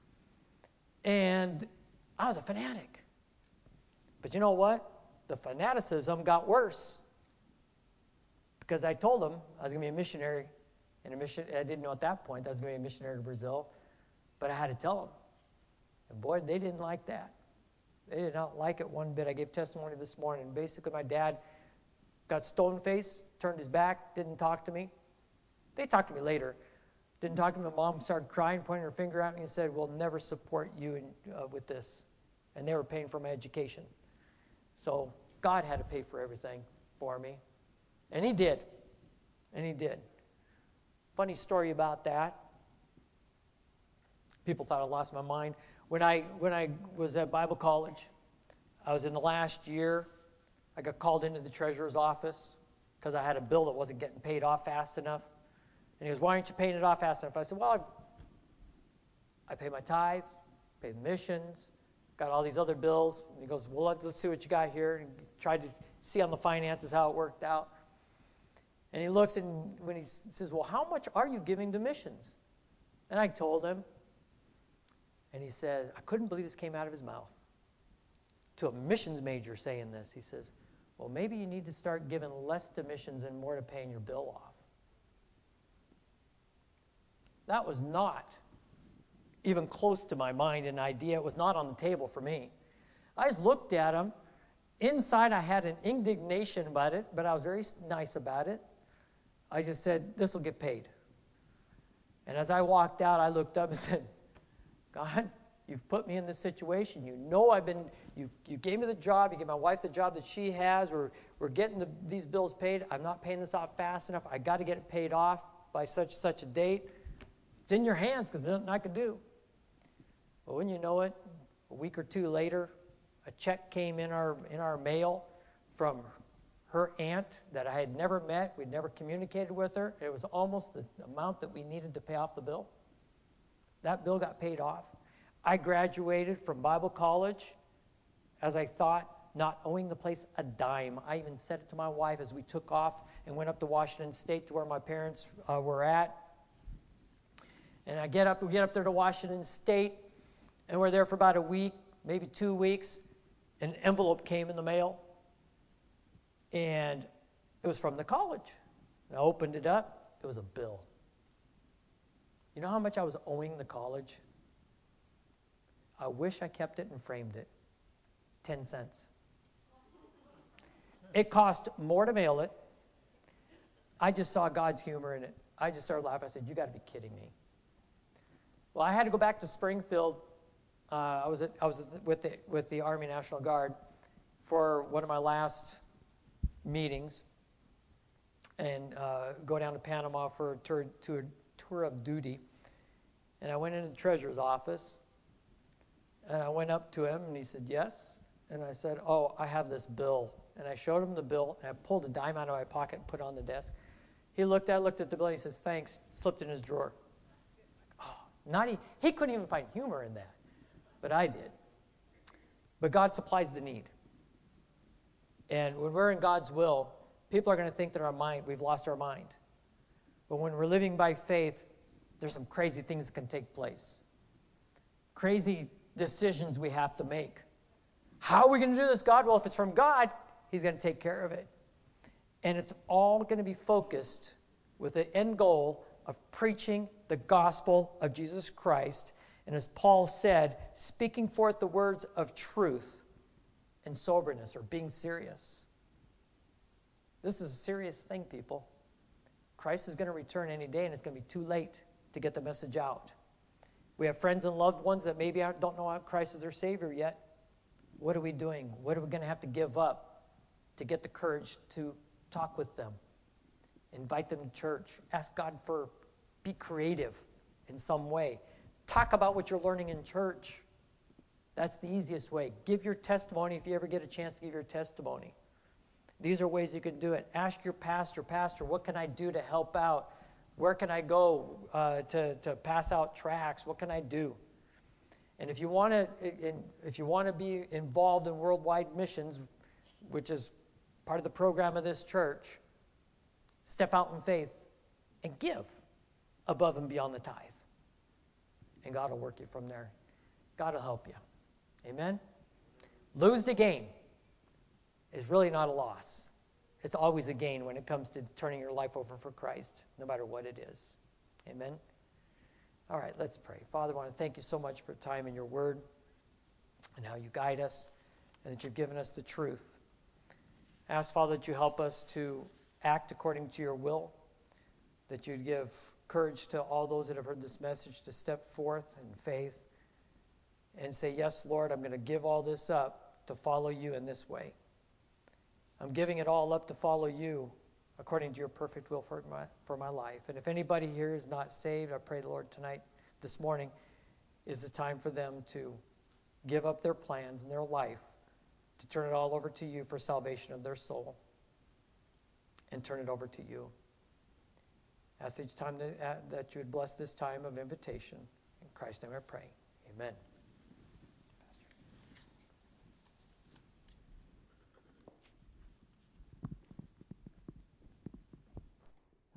And I was a fanatic. But you know what? The fanaticism got worse. Because I told them I was going to be a missionary. I didn't know at that point I was going to be a missionary to Brazil. But I had to tell them. And boy, they didn't like that. They did not like it one bit. I gave testimony this morning. Basically, my dad got stone-faced, turned his back, didn't talk to me. They talked to me later. Didn't talk to me. My mom started crying, pointing her finger at me and said, we'll never support you with this. And they were paying for my education. So God had to pay for everything for me. And he did. And he did. Funny story about that. People thought I lost my mind. When I was at Bible college, I was in the last year. I got called into the treasurer's office because I had a bill that wasn't getting paid off fast enough. And he goes, why aren't you paying it off fast enough? I said, well, I pay my tithes, pay the missions, got all these other bills. And he goes, well, let's see what you got here. And tried to see on the finances how it worked out. And he looks and when he says, well, how much are you giving to missions? And I told him. And he says, I couldn't believe this came out of his mouth. To a missions major saying this, he says, well, maybe you need to start giving less to missions and more to paying your bill off. That was not even close to my mind, an idea. It was not on the table for me. I just looked at him. Inside, I had an indignation about it, but I was very nice about it. I just said, this will get paid. And as I walked out, I looked up and said, God, you've put me in this situation. You know you gave me the job. You gave my wife the job that she has. We're getting these bills paid. I'm not paying this off fast enough. I got to get it paid off by such a date. It's in your hands because there's nothing I can do. But when you know it, a week or two later, a check came in our mail from her aunt that I had never met. We'd never communicated with her. It was almost the amount that we needed to pay off the bill. That bill got paid off. I graduated from Bible college, as I thought, not owing the place a dime. I even said it to my wife as we took off and went up to Washington State to where my parents were at. And we get up there to Washington State, and we're there for about a week, maybe 2 weeks. An envelope came in the mail, and it was from the college. And I opened it up. It was a bill. You know how much I was owing the college? I wish I kept it and framed it. 10 cents. It cost more to mail it. I just saw God's humor in it. I just started laughing. I said, you got to be kidding me. Well, I had to go back to Springfield. I was with the Army National Guard for one of my last meetings, and go down to Panama for a tour of duty. And I went into the treasurer's office, and I went up to him, and he said, yes. And I said, oh, I have this bill. And I showed him the bill, and I pulled a dime out of my pocket and put it on the desk. He looked at the bill, and he says, thanks, slipped in his drawer. Oh, he couldn't even find humor in that, but I did. But God supplies the need. And when we're in God's will, people are going to think that we've lost our mind. But when we're living by faith, there's some crazy things that can take place. Crazy decisions we have to make. How are we going to do this, God? Well, if it's from God, He's going to take care of it. And it's all going to be focused with the end goal of preaching the gospel of Jesus Christ. And as Paul said, speaking forth the words of truth and soberness, or being serious. This is a serious thing, people. Christ is going to return any day, and it's going to be too late to get the message out. We have friends and loved ones that maybe don't know Christ as their Savior yet. What are we doing? What are we going to have to give up to get the courage to talk with them? Invite them to church. Ask God be creative in some way. Talk about what you're learning in church. That's the easiest way. Give your testimony if you ever get a chance to give your testimony. These are ways you can do it. Ask your pastor, what can I do to help out? Where can I go to pass out tracts? What can I do? And if you want to be involved in worldwide missions, which is part of the program of this church, step out in faith and give above and beyond the tithe. And God will work you from there. God will help you. Amen? Lose to gain is really not a loss. It's always a gain when it comes to turning your life over for Christ, no matter what it is. Amen? All right, let's pray. Father, I want to thank you so much for time in your word and how you guide us and that you've given us the truth. I ask, Father, that you help us to act according to your will, that you'd give courage to all those that have heard this message to step forth in faith and say, yes, Lord, I'm going to give all this up to follow you in this way. I'm giving it all up to follow you according to your perfect will for my life. And if anybody here is not saved, I pray, Lord, this morning, is the time for them to give up their plans and their life, to turn it all over to you for salvation of their soul, and turn it over to you. Ask each time that you would bless this time of invitation. In Christ's name I pray. Amen.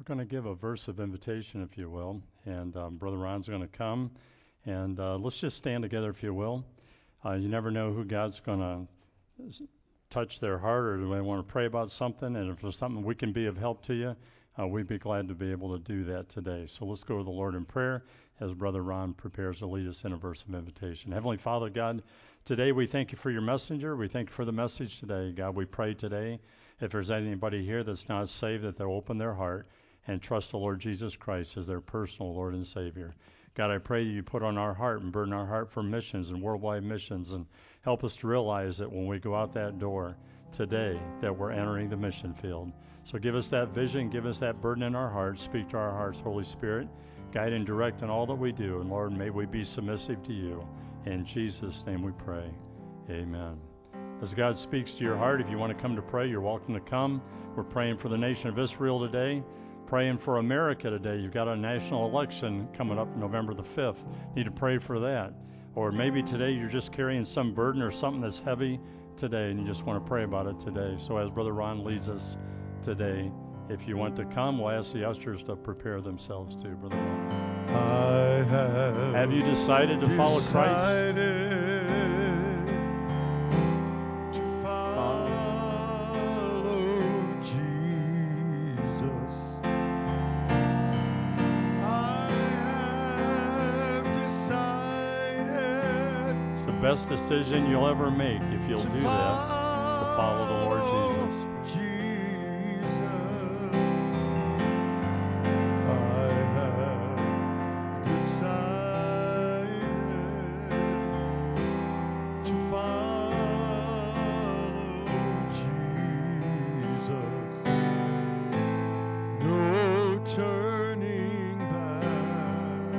going to give a verse of invitation, if you will, and Brother Ron's going to come, and let's just stand together, if you will. You never know who God's going to touch their heart, or do they want to pray about something, and if there's something we can be of help to you, we'd be glad to be able to do that today. So let's go to the Lord in prayer as Brother Ron prepares to lead us in a verse of invitation. Heavenly Father, God, today we thank you for your messenger. We thank you for the message today. God, we pray today, if there's anybody here that's not saved, that they'll open their heart and trust the Lord Jesus Christ as their personal Lord and Savior. God, I pray you put on our heart and burden our heart for missions and worldwide missions, and help us to realize that when we go out that door today, that we're entering the mission field. So give us that vision, give us that burden in our hearts, speak to our hearts, Holy Spirit, guide and direct in all that we do. And Lord, may we be submissive to you. In Jesus' name we pray. Amen. As God speaks to your heart, if you want to come to pray, you're welcome to come. We're praying for the nation of Israel today, praying for America today. You've got a national election coming up November the 5th. You need to pray for that. Or maybe today you're just carrying some burden or something that's heavy today, and you just want to pray about it today. So as Brother Ron leads us today, if you want to come, we'll ask the ushers to prepare themselves too, Brother Ron. Have you decided to follow Christ? Best decision you'll ever make if you'll do that, to follow the Lord Jesus. I have decided to follow Jesus. No turning back.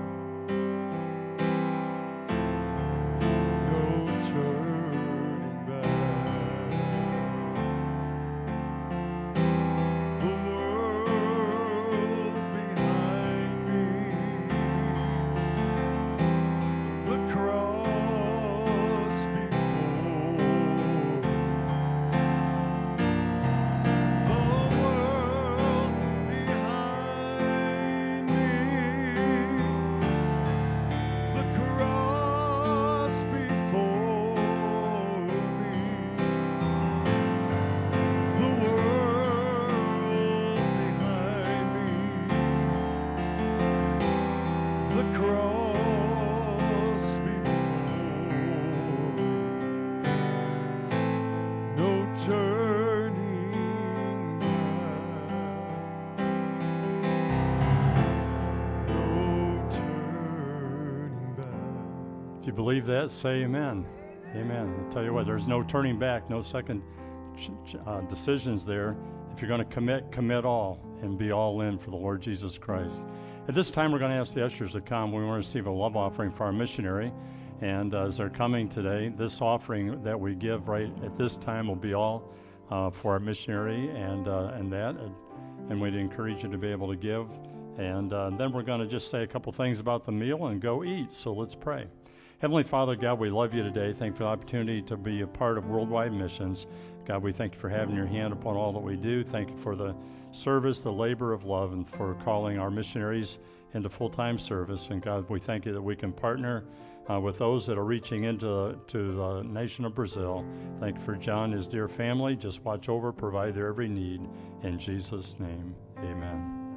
If you believe that, say amen. Amen. I'll tell you what, there's no turning back, no second decisions there. If you're going to commit all and be all in for the Lord Jesus Christ. At this time, we're going to ask the ushers to come. We want to receive a love offering for our missionary. And as they're coming today, this offering that we give right at this time will be all for our missionary and we'd encourage you to be able to give. And then we're going to just say a couple things about the meal and go eat. So let's pray. Heavenly Father, God, we love you today. Thank you for the opportunity to be a part of worldwide missions. God, we thank you for having your hand upon all that we do. Thank you for the service, the labor of love, and for calling our missionaries into full-time service. And God, we thank you that we can partner with those that are reaching into the nation of Brazil. Thank you for John and his dear family. Just watch over, provide their every need. In Jesus' name, amen.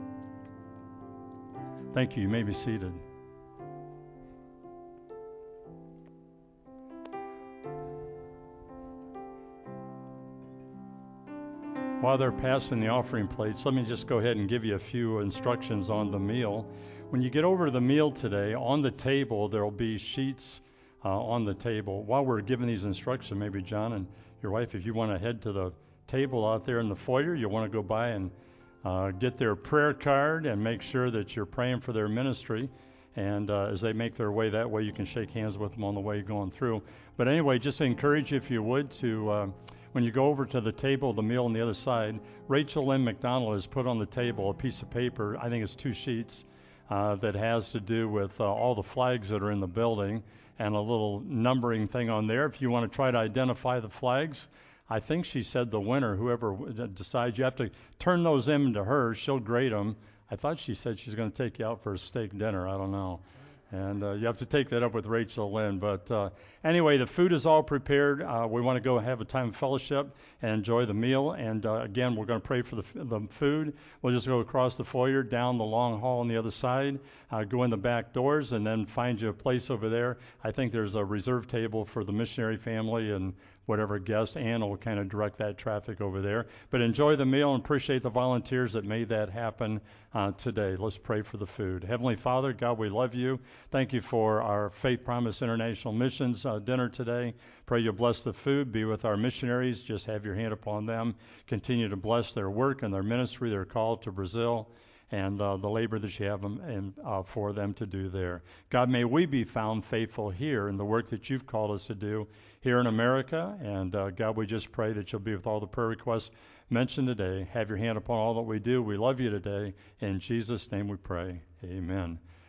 Thank you. You may be seated. While they're passing the offering plates, let me just go ahead and give you a few instructions on the meal. When you get over to the meal today, on the table, there will be sheets on the table. While we're giving these instructions, maybe John and your wife, if you want to head to the table out there in the foyer, you want to go by and get their prayer card and make sure that you're praying for their ministry. And as they make their way that way, you can shake hands with them on the way going through. But anyway, just encourage you, if you would, to when you go over to the table, the meal on the other side, Rachel Lynn McDonald has put on the table a piece of paper, I think it's 2 sheets, that has to do with all the flags that are in the building and a little numbering thing on there. If you want to try to identify the flags, I think she said the winner, whoever decides, you have to turn those into her. She'll grade them. I thought she said she's going to take you out for a steak dinner. I don't know. And you have to take that up with Rachel Lynn. But anyway, the food is all prepared. We want to go have a time of fellowship and enjoy the meal. And again, we're going to pray for the food. We'll just go across the foyer, down the long hall on the other side, go in the back doors, and then find you a place over there. I think there's a reserved table for the missionary family and whatever guest. Ann will kind of direct that traffic over there. But enjoy the meal and appreciate the volunteers that made that happen today. Let's pray for the food. Heavenly Father, God, we love you. Thank you for our Faith Promise International Missions dinner today. Pray you bless the food, be with our missionaries. Just have your hand upon them. Continue to bless their work and their ministry, their call to Brazil, and the labor that you have for them to do there. God, may we be found faithful here in the work that you've called us to do here in America. And God, we just pray that you'll be with all the prayer requests mentioned today. Have your hand upon all that we do. We love you today. In Jesus' name we pray. Amen.